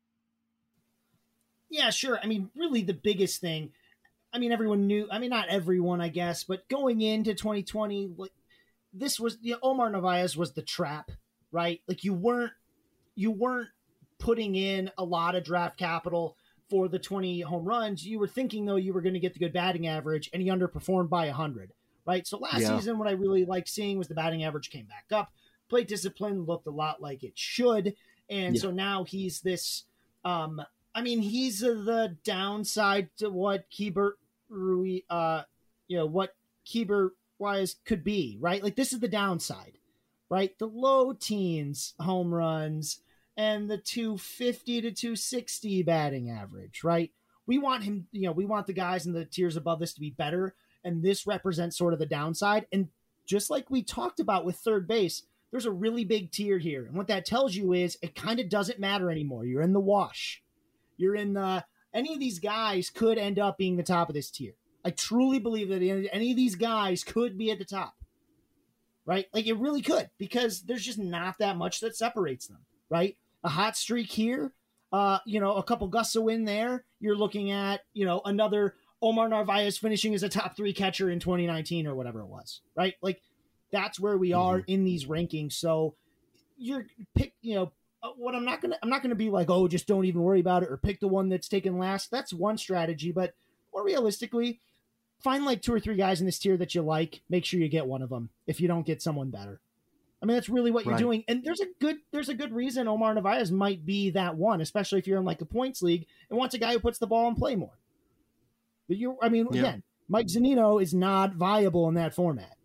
Yeah, sure. I mean, really the biggest thing, I mean, everyone knew, I mean, not everyone, I guess, but going into twenty twenty, like, this was, you know, Omar Narvaez was the trap, right? Like you weren't, you weren't putting in a lot of draft capital for the twenty home runs. You were thinking though, you were going to get the good batting average, and he underperformed by a hundred, right? So last yeah. season, what I really liked seeing was the batting average came back up, plate discipline looked a lot like it should. And yeah. so now he's this, um, I mean, he's uh, the downside to what Keibert Rui, uh, you know, what Keibert Wise could be, right? Like this is the downside, right? The low teens home runs and the two fifty to two sixty batting average, right? We want him, you know, we want the guys in the tiers above this to be better. And this represents sort of the downside. And just like we talked about with third base, there's a really big tier here. And what that tells you is it kind of doesn't matter anymore. You're in the wash. You're in the, any of these guys could end up being the top of this tier. I truly believe that any of these guys could be at the top, right? Like it really could, because there's just not that much that separates them, right? A hot streak here, uh, you know, a couple gusts of wind there. You're looking at, you know, another Omar Narvaez finishing as a top three catcher in twenty nineteen or whatever it was, right? Like that's where we are mm-hmm. in these rankings. So you're pick, you know, what I'm not going to, I'm not going to be like, oh, just don't even worry about it or pick the one that's taken last. That's one strategy, but more realistically, find like two or three guys in this tier that you like. Make sure you get one of them if you don't get someone better. I mean, that's really what you're right. doing. And there's a good there's a good reason Omar Narvaez might be that one, especially if you're in like a points league and wants a guy who puts the ball in play more. But you I mean, yeah. again, Mike Zunino is not viable in that format.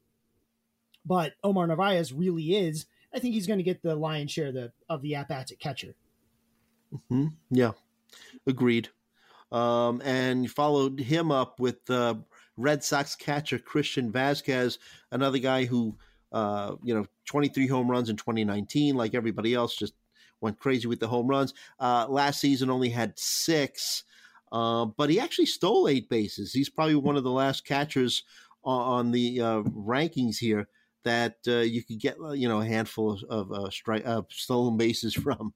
But Omar Narvaez really is. I think he's going to get the lion's share of the, of the at-bats at catcher.
Mm-hmm. Yeah, agreed. Um, and you followed him up with uh, Red Sox catcher Christian Vazquez, another guy who, uh, you know, twenty-three home runs in twenty nineteen, like everybody else, just went crazy with the home runs. Uh, last season only had six, uh, but he actually stole eight bases. He's probably one of the last catchers on, on the uh, rankings here that uh, you could get, you know, a handful of, of uh, strike uh, stolen bases from.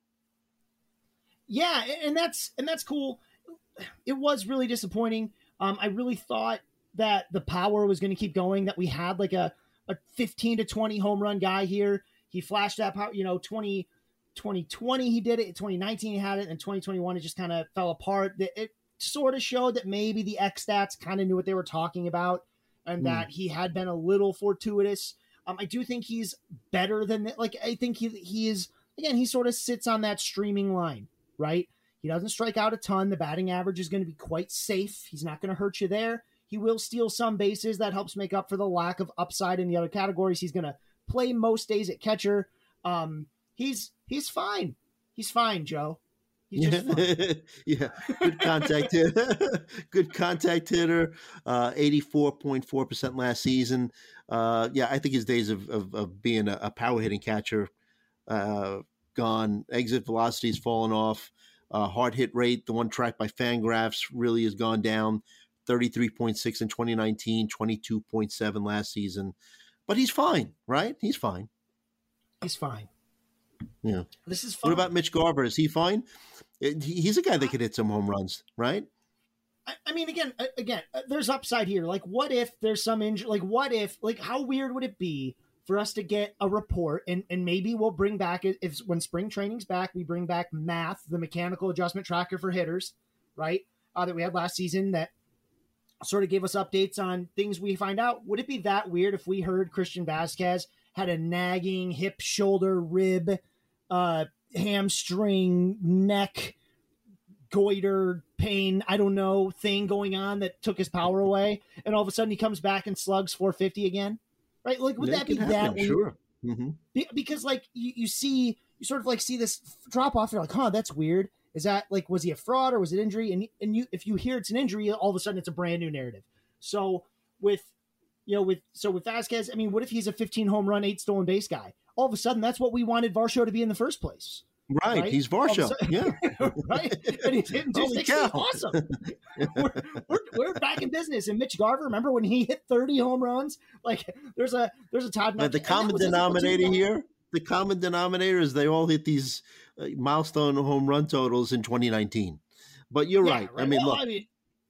Yeah, and that's and that's cool. It was really disappointing. Um, I really thought that the power was going to keep going, that we had like a, a fifteen to twenty home run guy here. He flashed that power, you know, twenty, twenty twenty he did it, in twenty nineteen he had it, and twenty twenty-one it just kind of fell apart. It, it sort of showed that maybe the X-Stats kind of knew what they were talking about, and mm. that he had been a little fortuitous. Um, I do think he's better than that. Like, I think he, he is, again, he sort of sits on that streaming line, right? He doesn't strike out a ton. The batting average is going to be quite safe. He's not going to hurt you there. He will steal some bases. That helps make up for the lack of upside in the other categories. He's going to play most days at catcher. Um, he's he's fine. He's fine, Joe. He's just fine.
Yeah, good contact hitter. Good contact hitter. Uh, eighty-four point four percent last season. Uh, yeah, I think his days of of, of being a, a power hitting catcher uh, gone. Exit velocity has fallen off. Uh, hard hit rate, the one tracked by Fangraphs, really has gone down. thirty-three point six in twenty nineteen, twenty-two point seven last season. But he's fine, right? He's fine.
He's fine.
Yeah.
This is fun.
What about Mitch Garver? Is he fine? He's a guy that could hit some home runs, right?
I, I mean, again, again, there's upside here. Like, what if there's some injury? Like, what if, like, how weird would it be for us to get a report, and, and maybe we'll bring back, if when spring training's back, we bring back Math, the mechanical adjustment tracker for hitters, right? Uh, that we had last season that sort of gave us updates on things we find out. Would it be that weird if we heard Christian Vazquez had a nagging hip, shoulder, rib, uh, hamstring, neck, goiter, pain, I don't know, thing going on that took his power away, and all of a sudden he comes back and slugs four fifty again? Right? Like, would that, that be happen, that weird?
Sure. Mm-hmm.
Be- because, like, you, you see, you sort of, like, see this drop off, you're like, huh, that's weird. Is that, like, was he a fraud or was it injury? And and you, if you hear it's an injury, all of a sudden it's a brand new narrative. So with, you know, with, so with Vazquez, I mean, what if he's a fifteen home run, eight stolen base guy? All of a sudden, that's what we wanted Varsho to be in the first place.
Right. right? He's Varsho.
Sudden,
yeah.
Right. And he's hitting two sixty. Awesome. we're, we're, we're back in business. And Mitch Garver, remember when he hit thirty home runs? Like, there's a, there's a Todd.
But the common denominator here, the common denominator is they all hit these uh, milestone home run totals in twenty nineteen. But you're yeah, right. right. I mean, well, look. I mean,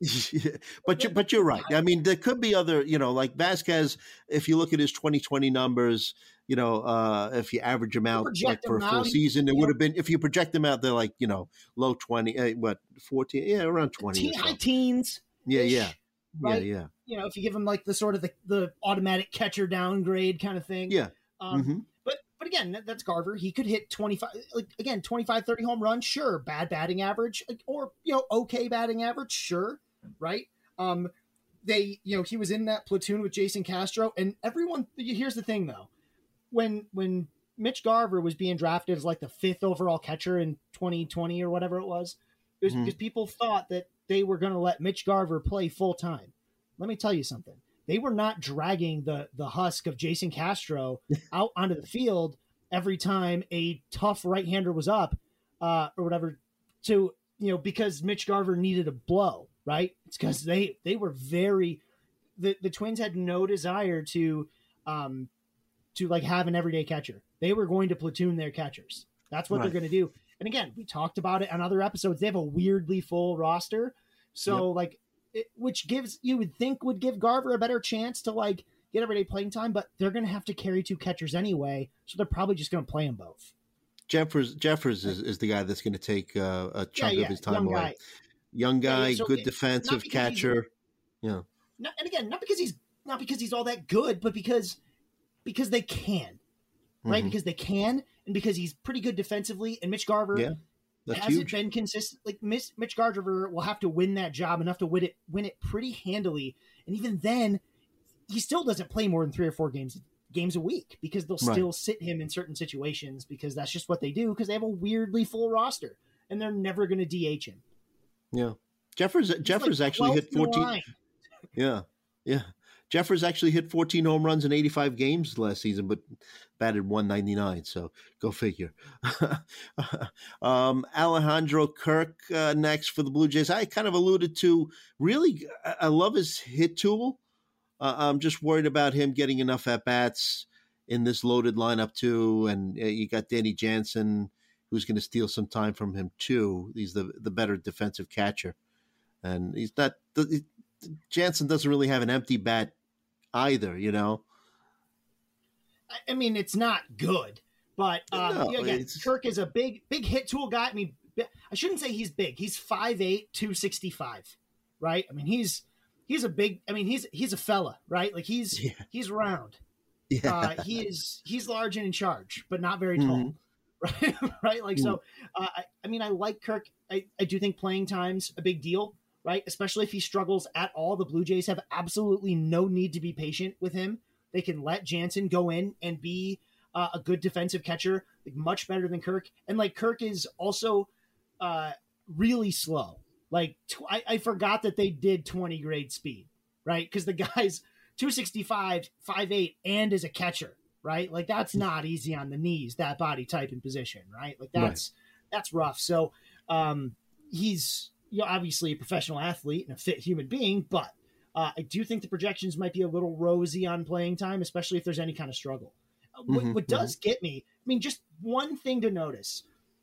but you, but you're right. I mean, there could be other, you know, like Vazquez. If you look at his twenty twenty numbers, you know, uh, if you average them out like for a full out, season, it would have been, if you project them out, they're like, you know, low twenty, uh, what, fourteen, yeah, around twenty,
high teens,
yeah, yeah,
right?
yeah, yeah.
You know, if you give them like the sort of the, the automatic catcher downgrade kind of thing,
yeah.
Um,
mm-hmm.
But but again, that's Garver. He could hit twenty-five, like again, twenty-five, thirty home runs, sure. Bad batting average, like, or you know, okay batting average, sure. Right. Um, they, you know, he was in that platoon with Jason Castro, and everyone, here's the thing though, when, when Mitch Garver was being drafted as like the fifth overall catcher in twenty twenty or whatever it was, it was mm-hmm. because people thought that they were going to let Mitch Garver play full time. Let me tell you something. They were not dragging the, the husk of Jason Castro out onto the field every time a tough right-hander was up, uh, or whatever, to, you know, because Mitch Garver needed a blow. Right? It's because they, they were very, the, the Twins had no desire to, um, to like have an everyday catcher. They were going to platoon their catchers. That's what right. they're going to do. And again, we talked about it on other episodes. They have a weirdly full roster. So yep. like, it, which gives, you would think would give Garver a better chance to like get everyday playing time, but they're going to have to carry two catchers anyway. So they're probably just going to play them both.
Jeffers, Jeffers is, is the guy that's going to take uh, a chunk
yeah, yeah,
of his time
young
away.
Guy.
Young guy,
yeah, so
good defensive catcher. Yeah.
Not, and again, not because he's not because he's all that good, but because because they can, right? Mm-hmm. Because they can, and because he's pretty good defensively. And Mitch Garver
yeah, that's
hasn't
huge.
been consistent. Like Mitch, Mitch Garver will have to win that job enough to win it, win it pretty handily. And even then, he still doesn't play more than three or four games games a week because they'll still right. sit him in certain situations because that's just what they do because they have a weirdly full roster and they're never going to D H him.
Yeah, Jeffers. He's Jeffers like actually hit fourteen. Yeah, yeah. Jeffers actually hit fourteen home runs in eighty-five games last season, but batted one ninety-nine. So go figure. um, Alejandro Kirk uh, next for the Blue Jays. I kind of alluded to. Really, I love his hit tool. Uh, I'm just worried about him getting enough at bats in this loaded lineup too. And uh, you got Danny Jansen, who's going to steal some time from him too. He's the the better defensive catcher, and he's not. The, Jansen doesn't really have an empty bat either, you know.
I mean, it's not good, but um,
No,
yeah, again,
it's-
Kirk is a big, big hit tool guy. I mean, I shouldn't say he's big. He's five eight, two sixty-five, right? I mean, he's he's a big. I mean, he's he's a fella, right? Like he's
Yeah.
he's round.
Yeah,
Uh, he is he's large and in charge, but not very tall, right? right? Like so. Uh, I, I mean, I like Kirk. I, I do think playing time's a big deal, right? Especially if he struggles at all. The Blue Jays have absolutely no need to be patient with him. They can let Jansen go in and be uh, a good defensive catcher, like much better than Kirk. And like Kirk is also uh, really slow. Like tw- I, I forgot that they did twenty grade speed, right? Because the guy's two sixty-five, five eight, and is a catcher, right? Like that's not easy on the knees, that body type and position, right? Like that's right. that's rough. So um, he's you know, obviously a professional athlete and a fit human being, but uh, I do think the projections might be a little rosy on playing time, especially if there's any kind of struggle. What,
Mm-hmm,
what does get me, I mean, just one thing to notice.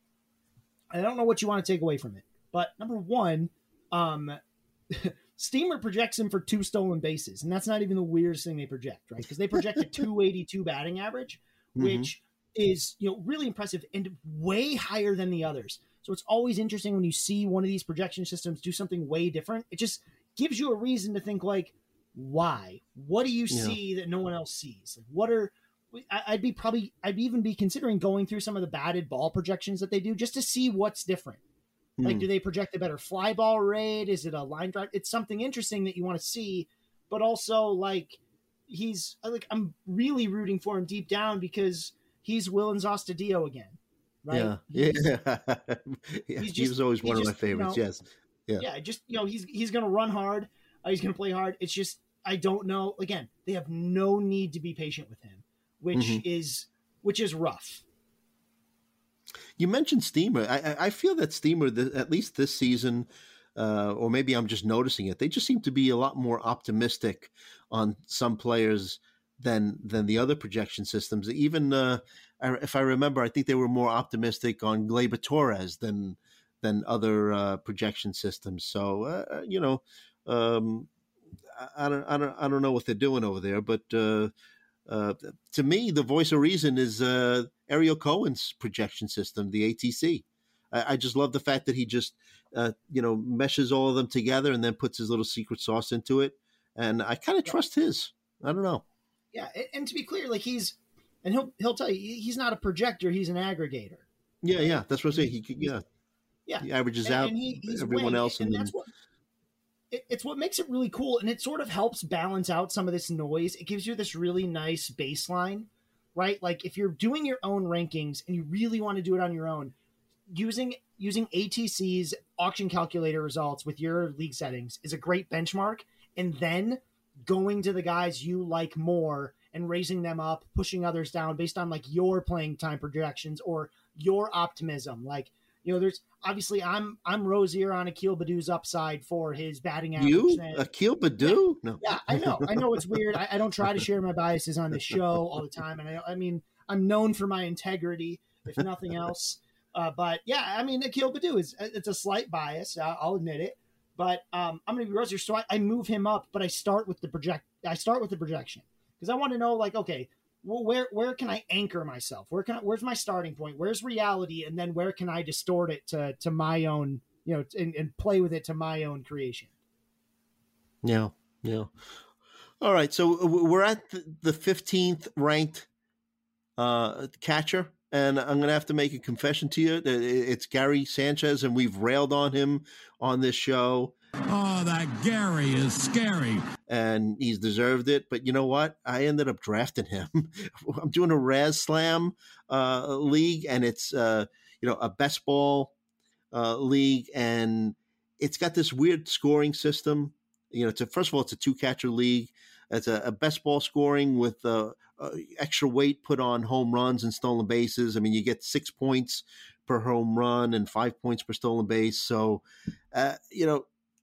I don't know what you want to take away from it, but number one, um, Steamer projects him for two stolen bases, and that's not even the weirdest thing they project, right? Because they project a two eighty-two batting average, which mm-hmm. is you know really impressive and way higher than the others. So it's always interesting when you see one of these projection systems do something way different. It just gives you a reason to think like, why? What do you yeah. see that no one else sees? Like, what are I'd be probably I'd even be considering going through some of the batted ball projections that they do just to see what's different. Hmm. Like, do they project a better fly ball rate? Is it a line drive? It's something interesting that you want to see, but also like he's like I'm really rooting for him deep down because he's Willens Astudillo again, right?
Yeah,
he's,
yeah. yeah.
Just,
he was always one of
just,
my favorites.
You know,
yes, yeah,
yeah. Just you know, he's he's gonna run hard. Uh, he's gonna play hard. It's just I don't know. Again, they have no need to be patient with him, which mm-hmm. is which is rough.
You mentioned Steamer. I, I feel that Steamer, at least this season, uh, or maybe I'm just noticing it, they just seem to be a lot more optimistic on some players than than the other projection systems. Even uh, if I remember, I think they were more optimistic on Gleyber Torres than than other uh, projection systems. So uh, you know, um, I, I don't I don't I don't know what they're doing over there, but. Uh, Uh, to me, the voice of reason is uh, Ariel Cohen's projection system, the A T C. I, I just love the fact that he just, uh, you know, meshes all of them together and then puts his little secret sauce into it. And I kind of trust his. I don't know.
Yeah, and, and to be clear, like he's, and he'll he'll tell you, he's not a projector, he's an aggregator.
Yeah, yeah, that's what I'm saying. He, yeah,
yeah,
he averages
and,
out
and he, he's
everyone
winning,
else, and,
and
then.
That's what, it's what makes it really cool, and it sort of helps balance out some of this noise. It gives you this really nice baseline, right? Like if you're doing your own rankings and you really want to do it on your own, using using A T C's auction calculator results with your league settings is a great benchmark, and then going to the guys you like more and raising them up, pushing others down based on like your playing time projections or your optimism. Like, you know, there's obviously I'm I'm rosier on Akil Baddoo's upside for his batting average.
You
than,
Akil Baddoo?
Yeah,
no,
yeah, I know, I know it's weird. I, I don't try to share my biases on the show all the time, and I, I mean I'm known for my integrity, if nothing else. Uh, but yeah, I mean Akil Baddoo is it's a slight bias. I'll, I'll admit it, but um, I'm going to be rosier, so I, I move him up, but I start with the project. I start with the projection because I want to know, like, okay. Well, where where can I anchor myself? Where can I, where's my starting point? Where's reality? And then where can I distort it to to my own, you know, and, and play with it to my own creation?
Yeah, yeah. All right, so we're at the fifteenth ranked uh, catcher, and I'm going to have to make a confession to you. It's Gary Sanchez, and we've railed on him on this show.
Oh, that Gary is scary.
And he's deserved it. But you know what? I ended up drafting him. I'm doing a Raz Slam uh, league, and it's, uh, you know, a best ball uh, league. And it's got this weird scoring system. You know, it's a, first of all, it's a two catcher league. It's a, a best ball scoring with uh, uh, extra weight put on home runs and stolen bases. I mean, you get six points per home run and five points per stolen base. So, uh, you know,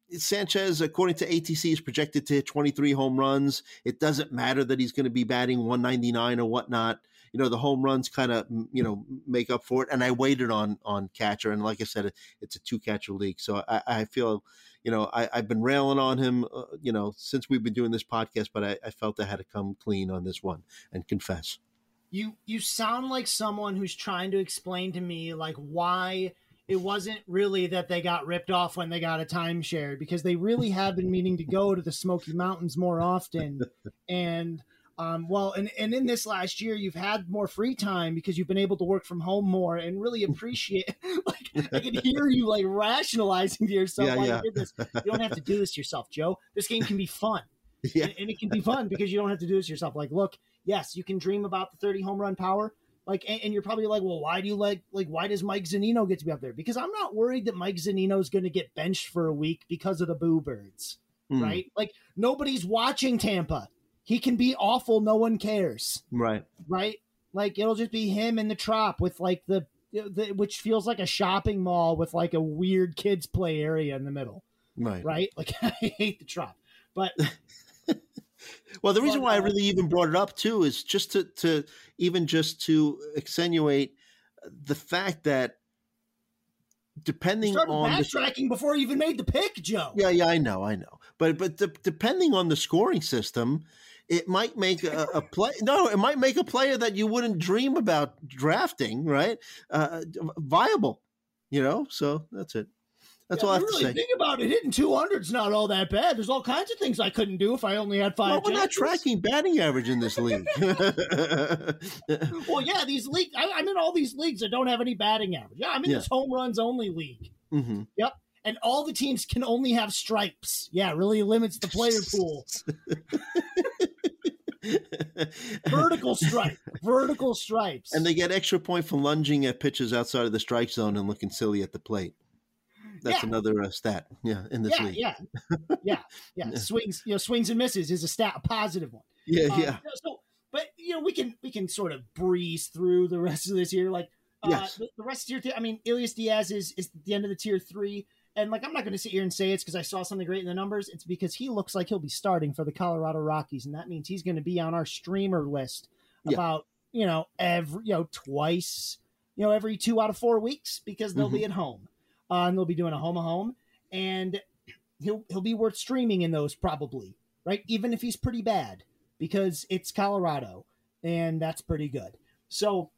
Sanchez, according to A T C, is projected to hit twenty-three home runs. It doesn't matter that he's going to be batting one ninety-nine or whatnot. You know, the home runs kind of, you know, make up for it. And I waited on on catcher. And like I said, it's a two-catcher league. So I, I feel, you know, I, I've been railing on him, uh, you know, since we've been doing this podcast. But I, I felt I had to come clean on this one and confess.
You you sound like someone who's trying to explain to me, like, why it wasn't really that they got ripped off when they got a timeshare, because they really have been meaning to go to the Smoky Mountains more often. And, um, well, and, and in this last year, you've had more free time because you've been able to work from home more and really appreciate, like, I can hear you, like, rationalizing to yourself
yeah,
why
yeah.
you did this. You don't have to do this yourself, Joe. This game can be fun.
Yeah.
And, and it can be fun because you don't have to do this yourself. Like, look, yes, you can dream about the thirty home run power. Like, and, and you're probably like, well, why do you like, like, why does Mike Zunino get to be up there? Because I'm not worried that Mike Zunino is going to get benched for a week because of the Boo Birds,
Mm.
right? Like, nobody's watching Tampa. He can be awful. No one cares.
Right.
Right. Like, it'll just be him in the Trop with like the, the, which feels like a shopping mall with like a weird kids play area in the middle.
Right.
Right. Like, I hate the Trop, but
well, the reason
But,
why I
uh,
really even brought it up too is just to, to even just to extenuate the fact that depending
started
on the,
backtracking before you even made the pick, Joe.
yeah, yeah, I know, I know, but but the, depending on the scoring system, it might make a, a play. No, it might make a player that you wouldn't dream about drafting, right? Uh, viable, you know. So that's it. That's
Yeah,
all I have
really
to say.
think about it. Hitting two hundred is not all that bad. There's all kinds of things I couldn't do if I only had five.
Well, we're not
chances.
tracking batting average in this league.
Well, yeah, these leagues. I, I'm in all these leagues that don't have any batting average. Yeah, I'm in
Yeah.
this home runs only league.
hmm
Yep, and all the teams can only have stripes. Yeah, really limits the player pool. Vertical stripe, vertical stripes,
And they get extra point for lunging at pitches outside of the strike zone and looking silly at the plate. That's
Yeah.
another uh, stat, yeah, in this
yeah,
league.
yeah, yeah, yeah. Swings, you know, swings and misses is a stat, a positive one.
Yeah,
Um,
yeah.
So, but you know, we can we can sort of breeze through the rest of this year. Like, uh,
Yes.
the, the rest of tier. Th- I mean, Elias Diaz is is the end of the tier three, and like I'm not going to sit here and say it's because I saw something great in the numbers. It's because he looks like he'll be starting for the Colorado Rockies, and that means he's going to be on our streamer list
Yeah.
about you know every you know twice, you know every two out of four weeks because they'll
Mm-hmm.
be at home, uh, and they'll be doing a home a home, and he'll he'll be worth streaming in those probably, right? Even if he's pretty bad, because it's Colorado, and that's pretty good. So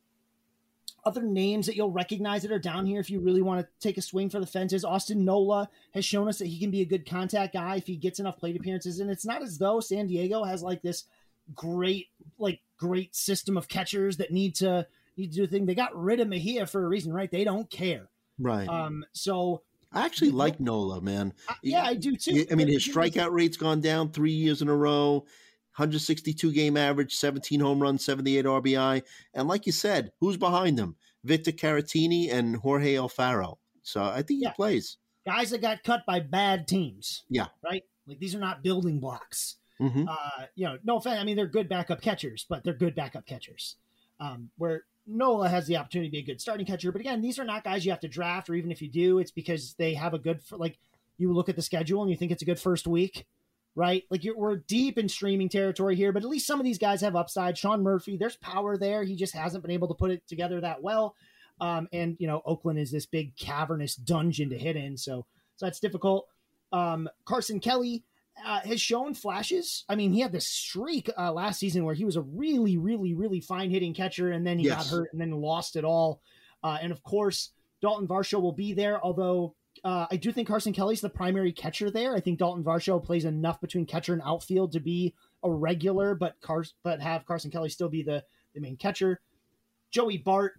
other names that you'll recognize that are down here if you really want to take a swing for the fences, Austin Nola has shown us that he can be a good contact guy if he gets enough plate appearances. And it's not as though San Diego has like this great, like great system of catchers that need to need to do a thing. They got rid of Mejia for a reason, right? They don't care.
Right.
Um, so
I actually like Nola, man.
I- yeah, I do too.
I mean,
But
his
here's-
strikeout rate's gone down three years in a row. one hundred sixty-two game average, seventeen home runs, seventy-eight R B I. And like you said, who's behind them? Victor Caratini and Jorge Alfaro. So I think he
Yeah.
plays.
guys that got cut by bad teams.
Yeah.
Right? Like these are not building blocks.
hmm
Uh, you know, no offense. I mean, they're good backup catchers, but they're good backup catchers. Um, where Nola has the opportunity to be a good starting catcher. But again, these are not guys you have to draft, or even if you do, it's because they have a good, like you look at the schedule and you think it's a good first week, right? Like you're, we're deep in streaming territory here, but at least some of these guys have upside. Sean Murphy, there's power there. He just hasn't been able to put it together that well. Um, and you know, Oakland is this big cavernous dungeon to hit in. So, so that's difficult. Um, Carson Kelly, Uh, has shown flashes. I mean, he had this streak uh, last season where he was a really, really, really fine hitting catcher, and then he
Yes.
got hurt and then lost it all. Uh, and of course, Dalton Varsho will be there, although uh, I do think Carson Kelly's the primary catcher there. I think Dalton Varsho plays enough between catcher and outfield to be a regular, but Car- but have Carson Kelly still be the, the main catcher. Joey Bart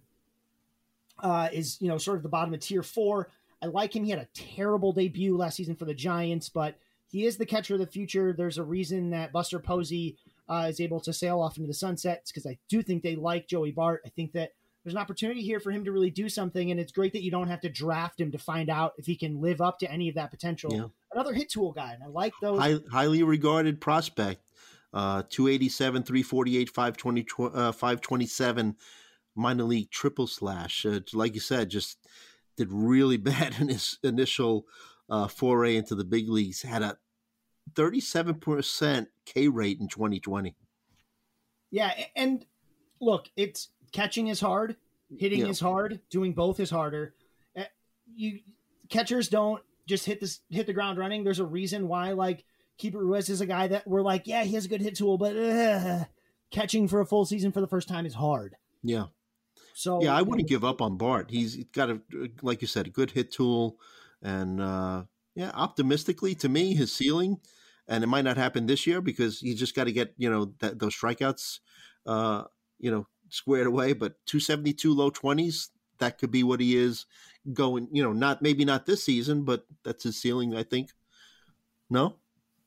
uh, is, you know, sort of the bottom of tier four. I like him. He had a terrible debut last season for the Giants, but he is the catcher of the future. There's a reason that Buster Posey uh, is able to sail off into the sunsets because I do think they like Joey Bart. I think that there's an opportunity here for him to really do something, and it's great that you don't have to draft him to find out if he can live up to any of that potential.
Yeah.
Another hit tool guy, and I like those.
High, highly regarded prospect. Uh, two eighty-seven, three forty-eight, five twenty, uh, five twenty-seven minor league triple slash. Uh, like you said, just did really bad in his initial uh, foray into the big leagues, had a thirty-seven percent K rate in twenty twenty.
Yeah, and look, it's catching is hard, hitting
Yeah.
is hard, doing both is harder. Uh, You catchers don't just hit this hit the ground running. There's a reason why, like, Keeper Ruiz is a guy that we're like, yeah, he has a good hit tool, but uh, catching for a full season for the first time is hard.
Yeah.
So
Yeah, I wouldn't give up on Bart. He's got a, like you said, a good hit tool, and uh, yeah, optimistically to me, his ceiling, and it might not happen this year because he's just got to get you know that, those strikeouts, uh, you know, squared away. But two seventy-two, low twenties, that could be what he is going. You know, not maybe not this season, but that's his ceiling, I think. No,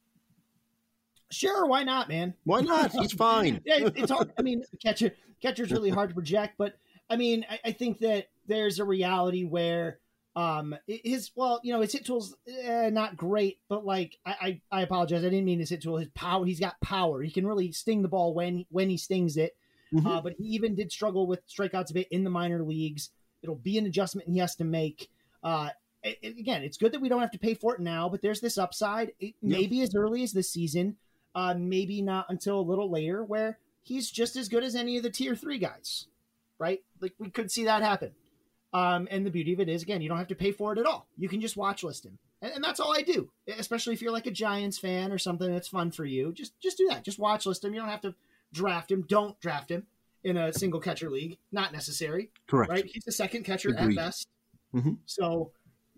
Sure, why not, man?
why not? He's fine.
Yeah, it- it's hard. I mean, catcher catcher's really hard to project, but I mean, I, I think that there's a reality where um his well, you know, his hit tools eh, not great, but like I, I I apologize, I didn't mean his hit tool. His power, he's got power. He can really sting the ball when when he stings it.
Mhm.
Uh, but he even did struggle with strikeouts a bit in the minor leagues. It'll be an adjustment he has to make. Uh, it, it- again, it's good that we don't have to pay for it now, but there's this upside. It,
Yeah.
Maybe as early as this season. Uh, maybe not until a little later, where he's just as good as any of the tier three guys, right? Like we could see that happen. Um, and the beauty of it is, again, you don't have to pay for it at all. You can just watch list him, and, and that's all I do. Especially if you're like a Giants fan or something that's fun for you, just just do that. Just watch list him. You don't have to draft him. Don't draft him in a single catcher league. Not necessary,
Correct.
right? He's a second catcher
Agreed.
at best.
Mhm.
So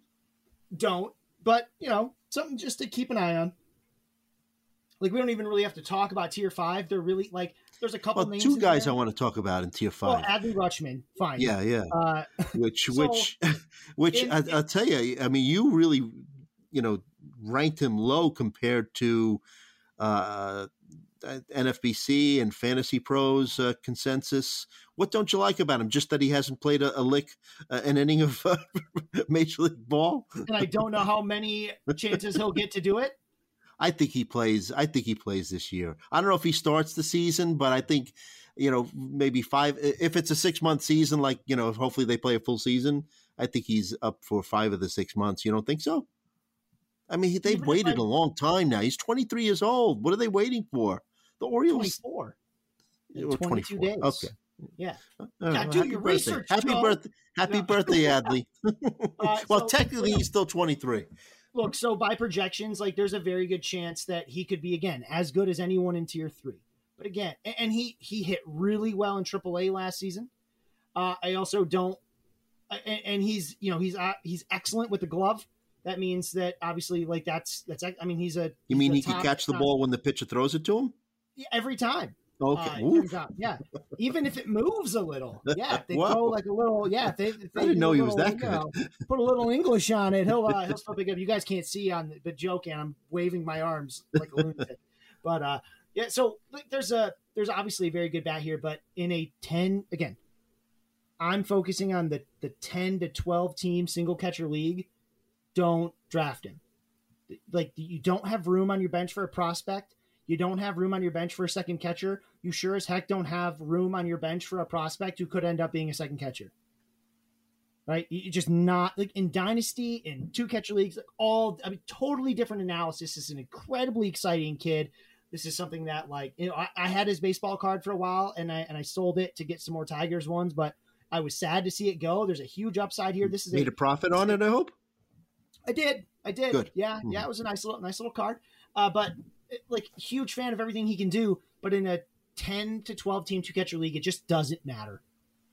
don't. But you know, something just to keep an eye on. Like we don't even really have to talk about tier five. They're really like there's a couple
Well,
names.
two
in
guys
there.
I want to talk about in tier
Well,
five.
Adley Rutschman, fine.
yeah, yeah.
Uh,
which
So,
which which
in-
I, I'll tell you, I mean, you really, you know, ranked him low compared to uh, N F B C and Fantasy Pros uh, consensus. What don't you like about him? Just that he hasn't played a, a lick, uh, an inning of uh, Major League Ball.
and I don't know how many chances he'll get to do it.
I think he plays. I think he plays this year. I don't know if he starts the season, but I think, you know, maybe five. If it's a six month season, like you know, hopefully they play a full season. I think he's up for five of the six months. You don't think so? I mean, they've
Even if
waited
I-
a long time now. He's twenty-three years old. What are they waiting for? The Orioles.
twenty-four.
Or
twenty-two
twenty-four.
days.
Okay.
Yeah.
All
Yeah,
right,
do
happy
your
birthday.
research,
Happy
Joe.
birthday. Happy
No.
birthday, Adley.
Uh,
well,
so-
technically, he's still twenty-three.
Look, so by projections, like there's a very good chance that he could be again as good as anyone in tier three. But again, a- and he he hit really well in triple A last season. Uh, I also don't, and, and he's you know he's uh, he's excellent with the glove. That means that obviously like that's that's I mean he's a
You
he's
mean
a
he can
top-
catch the
top-
ball when the pitcher throws it to him?
every time.
Okay.
Uh,
Oof.
turns out, yeah. Even if it moves a little, yeah. If they
Wow.
throw like a little, yeah. If they, if they
I didn't
do
know
a
he was
little,
that
you know, put a little English on it, he'll uh, he'll still pick up. You guys can't see on the, the joke, and I'm waving my arms like a lunatic. But uh, yeah. So like, there's a there's obviously a very good bat here, but in a ten again, I'm focusing on the the ten to twelve team single catcher league. Don't draft him. Like you don't have room on your bench for a prospect. You don't have room on your bench for a second catcher. You sure as heck don't have room on your bench for a prospect who could end up being a second catcher. Right? You just not like in Dynasty, in two catcher leagues, like all I mean, totally different analysis. This is an incredibly exciting kid. This is something that like, you know, I, I had his baseball card for a while and I, and I sold it to get some more Tigers ones, but I was sad to see it go. There's a huge upside here. This is
Made
a,
a profit on it, I hope.
I did. I did.
Good.
Yeah.
Hmm.
Yeah. It was a nice little, nice little card. Uh, but like huge fan of everything he can do, but in a ten to twelve team two catcher league, it just doesn't matter.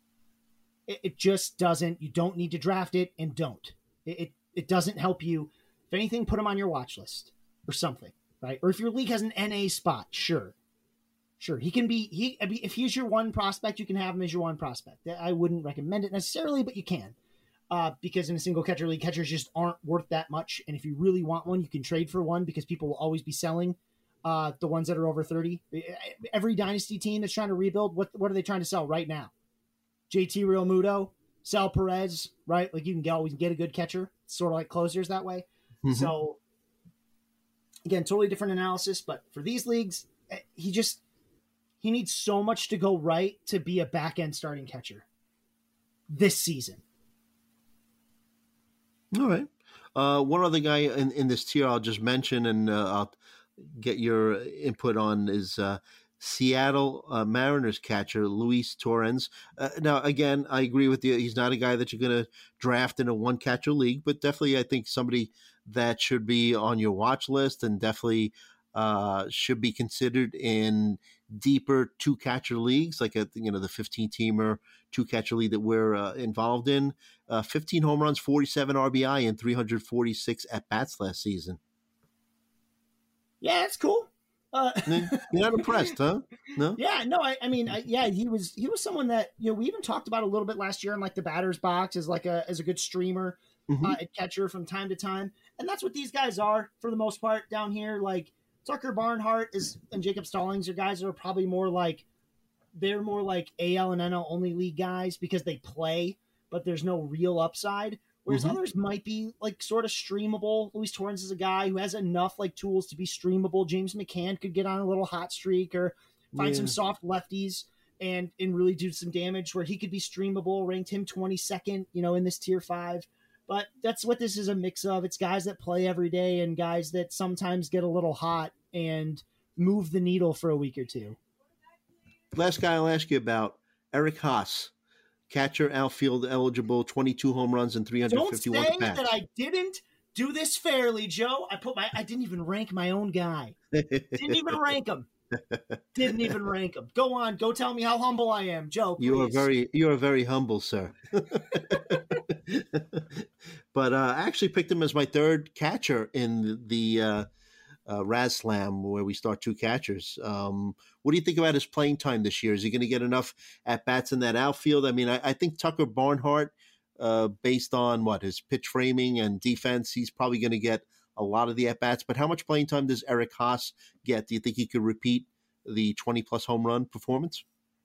It, it just doesn't. You don't need to draft it and don't. It, it, it doesn't help you. If anything, put him on your watch list or something, right? Or if your league has an N A spot, sure. Sure. He can be, he, I mean, if he's your one prospect, you can have him as your one prospect. I wouldn't recommend it necessarily, but you can. Uh, because in a single catcher league, catchers just aren't worth that much. And if you really want one, you can trade for one because people will always be selling uh, the ones that are over thirty. Every dynasty team that's trying to rebuild, what what are they trying to sell right now? J T Realmuto, Sal Perez, right? Like you can get, always get a good catcher. It's sort of like closers that way.
Mhm.
So again, totally different analysis. But for these leagues, he just, he needs so much to go right to be a back end starting catcher this season.
All right. Uh, one other guy in, in this tier I'll just mention, and uh, I'll get your input on, is uh, Seattle uh, Mariners catcher Luis Torrens. Uh, now, again, I agree with you. He's not a guy that you're going to draft in a one catcher league, but definitely I think somebody that should be on your watch list and definitely uh, should be considered in deeper two catcher leagues, like a, you know, the fifteen teamer two catcher league that we're uh, involved in. Uh, fifteen home runs, forty-seven R B I, and three hundred forty-six at bats last season.
Yeah, it's cool. Uh,
You're not impressed, huh? No.
Yeah, no. I, I mean, I, yeah, he was he was someone that, you know, we even talked about a little bit last year in like the batter's box as like a as a good streamer,
Mm-hmm.
uh, at catcher from time to time, and that's what these guys are for the most part down here. Like Tucker Barnhart is and Jacob Stallings are guys that are probably more like they're more like A L and N L only league guys because they play, but there's no real upside. Whereas
Mhm.
others might be like sort of streamable. Luis Torrens is a guy who has enough like tools to be streamable. James McCann could get on a little hot streak or find
Yeah.
some soft lefties and and really do some damage where he could be streamable. Ranked him twenty-second, you know, in this tier five. But that's what this is a mix of. It's guys that play every day and guys that sometimes get a little hot and move the needle for a week or two.
Last guy I'll ask you about, Eric Haas, catcher, outfield eligible, twenty-two home runs and three hundred
Don't
fifty-one
say
bats.
that I didn't do this fairly, Joe. I put my I didn't even rank my own guy. Didn't even rank him. Didn't even rank him. Go on, go tell me how humble I am, Joe. Please.
You are very, you are very humble, sir. But uh, I actually picked him as my third catcher in the uh, uh, Raz Slam, where we start two catchers. Um, what do you think about his playing time this year? Is he going to get enough at bats in that outfield? I mean, I, I think Tucker Barnhart, uh, based on what his pitch framing and defense, he's probably going to get a lot of the at bats. But how much playing time does Eric Haas get? Do you think he could repeat the twenty plus home run performance?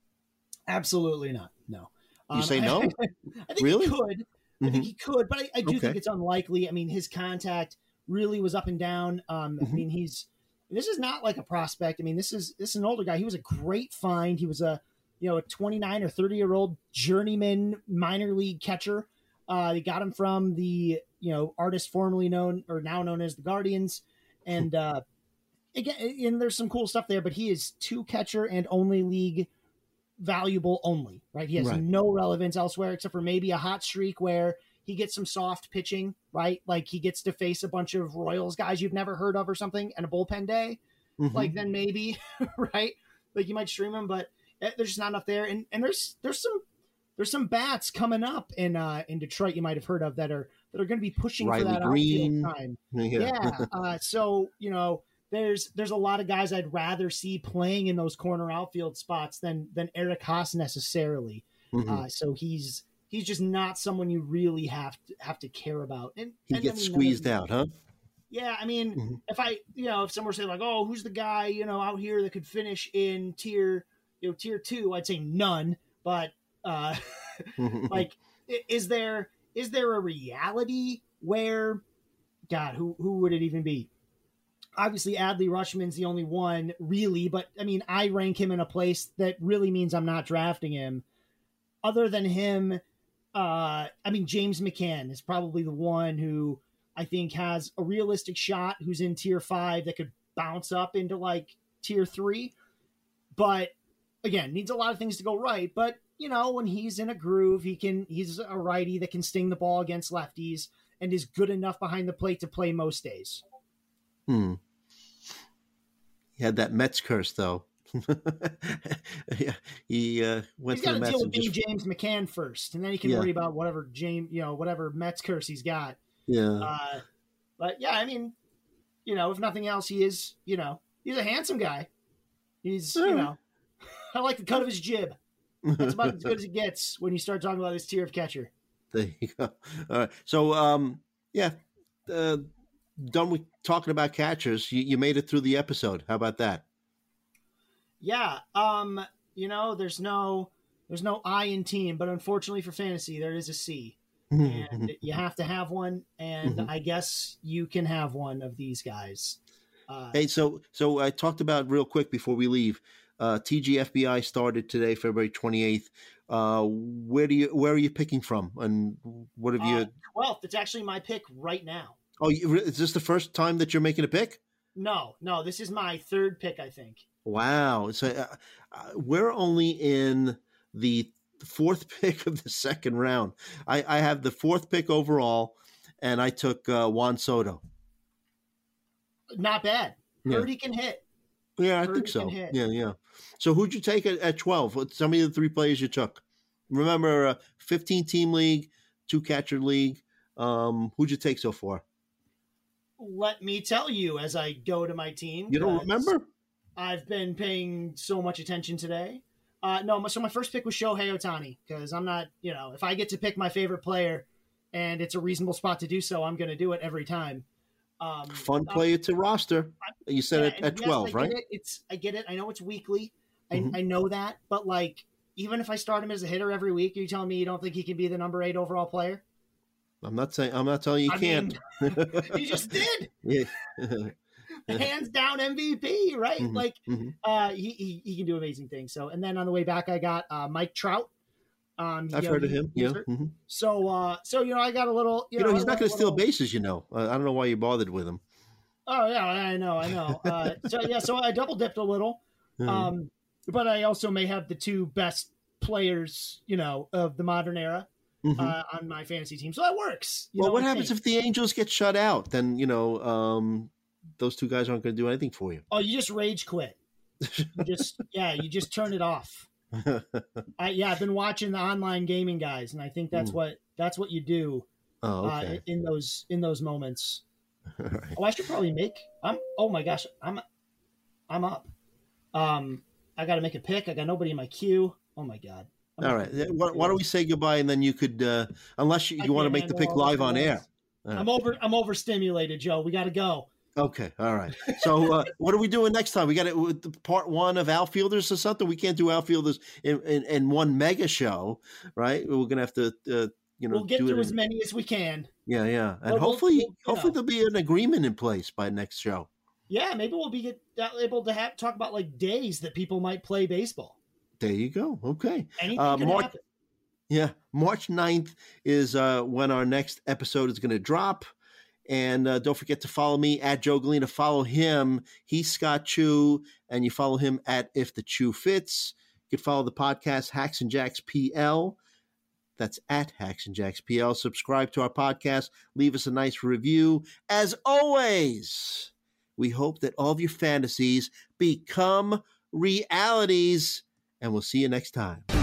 Absolutely not. No.
You say no?
I, I think
Really?
he could. I think he could, but I, I do
Okay.
think it's unlikely. I mean, his contact really was up and down. Um, I
Mhm.
mean, he's this is not like a prospect. I mean, this is this is an older guy. He was a great find. He was a you know a twenty-nine or thirty year old journeyman minor league catcher. Uh, they got him from the you know artist formerly known or now known as the Guardians, and uh, again, and there's some cool stuff there. But he is two catcher and only league valuable only, right? He has
Right.
no relevance elsewhere except for maybe a hot streak where he gets some soft pitching, right? Like he gets to face a bunch of Royals guys you've never heard of or something and a bullpen day.
Mhm.
Like then maybe, right? Like you might stream him, but eh, there's just not enough there. And and there's there's some there's some bats coming up in uh in Detroit you might have heard of that are that are going to be pushing
Riley
for that
Green.
outfield time.
Yeah.
Yeah. uh, so you know, there's there's a lot of guys I'd rather see playing in those corner outfield spots than than Eric Haas necessarily.
Mhm.
Uh, so he's he's just not someone you really have to have to care about. And
He
and,
gets
I mean,
squeezed
none of-
out, huh?
Yeah, I mean,
Mhm.
if I you know if someone were saying like, oh, who's the guy you know out here that could finish in tier you know tier two, I'd say none. But uh, like, i- is there is there a reality where, God, who who would it even be? Obviously, Adley Rutschman's the only one, really, but I mean, I rank him in a place that really means I'm not drafting him. Other than him, uh, I mean, James McCann is probably the one who I think has a realistic shot, who's in tier five that could bounce up into like tier three. But again, needs a lot of things to go right. But, you know, when he's in a groove, he can, he's a righty that can sting the ball against lefties and is good enough behind the plate to play most days.
Hmm. He had that Mets curse, though. Yeah, he uh, went
He's
to
got
the
to
Mets
deal with
and
being
just,
James McCann first, and then he can
Yeah.
worry about whatever James, you know, whatever Mets curse he's got.
yeah.
Uh, but yeah, I mean, you know, if nothing else, he is, you know, he's a handsome guy. He's, you
Yeah.
know, I like the cut of his jib. That's about as good as it gets when you start talking about this tier of catcher.
There you go. All right. So, um, yeah, uh, done with talking about catchers. You, you made it through the episode. How about that?
Yeah. Um, you know, there's no, there's no I in team, but unfortunately for fantasy, there is a C. And you have to have one, and
Mhm.
I guess you can have one of these guys. Uh,
Hey, so so I talked about real quick before we leave. Uh, T G F B I started today, February twenty-eighth. Uh, where do you where are you picking from, and what have you?
uh, twelfth, it's actually my pick right now.
Oh, you, is this the first time that you're making a pick?
No, no, this is my third pick, I think.
Wow. So uh, uh, we're only in the fourth pick of the second round. I, I have the fourth pick overall, and I took uh, Juan Soto.
Not bad.
Yeah.
Heard he can hit.
Yeah, I
Heard
think
he
so.
can hit.
Yeah, yeah. So who'd you take at, at twelve? What, some of the three players you took? Remember, uh, fifteen-team league, two-catcher league. Um, who'd you take so far?
Let me tell you as I go to my team.
You don't
'cause
remember?
I've been paying so much attention today. Uh, no, my- so my first pick was Shohei Ohtani because I'm not, you know, if I get to pick my favorite player and it's a reasonable spot to do so, I'm going to do it every time. Um,
Fun
uh,
player to roster. You said
yeah,
it
and
at
yes,
twelve,
I get
right?
it. It's I get it. I know it's weekly. I,
Mhm.
I know that, but like, even if I start him as a hitter every week, are you telling me you don't think he can be the number eight overall player?
I'm not saying. I'm not telling you
I
can't.
mean, you just did.
Yeah.
Hands down M V P, right?
Mhm,
Like,
mhm.
uh, he, he he can do amazing things. So, and then on the way back, I got uh, Mike Trout. Um,
I've
you know,
heard of
he-
him.
he's
Yeah.
hurt.
Mhm.
So, uh, so you know, I got a little. You,
You know,
know,
he's
I
not
got
going
a
to steal
little-
bases. You know, uh, I don't know why you bothered with him.
Oh yeah, I know, I know. Uh, so yeah, so I double dipped a little.
Mhm.
Um, but I also may have the two best players, you know, of the modern era
Mhm.
uh, on my fantasy team. So that works. You
well,
know,
what
I
happens
think.
if the Angels get shut out? Then you know, um, those two guys aren't going to do anything for you.
Oh, you just rage quit. You just yeah, you just turn it off. I yeah, I've been watching the online gaming guys, and I think that's
Mm.
what that's what you do
Oh, okay.
uh, in those in those moments.
All right.
Oh, I should probably make. I'm. Oh my gosh, I'm. I'm up. Um, I got to make a pick. I got nobody in my queue. Oh my god. I'm
All
not
right.
gonna do
Why,
it.
why don't we say goodbye and then you could, uh, unless you,
I
you want to
can't
make the
handle
pick
all
live
the
on air.
delays. I'm over. I'm overstimulated, Joe. We got to go.
Okay. All right. So uh, what are we doing next time? We got it part one of outfielders or something. We can't do outfielders in, in, in one mega show, right? We're gonna have to, uh, you know,
We'll get
do
through
it
as
in-
many as we can.
yeah, yeah, and
Well, we'll-
hopefully,
we'll, you
hopefully
know.
there'll be an agreement in place by next show.
Yeah, maybe we'll be get, uh, able to have, talk about like days that people might play baseball.
There you go. Okay.
Anything
Uh,
can
March-
happen.
Yeah, March ninth is uh, when our next episode is going to drop. And uh, don't forget to follow me at Joe Galena. Follow him. He's Scott Chu, and you follow him at If the Chu Fits. You can follow the podcast Hacks and Jacks P L. That's at Hacks and Jacks P L. Subscribe to our podcast. Leave us a nice review. As always, we hope that all of your fantasies become realities, and we'll see you next time.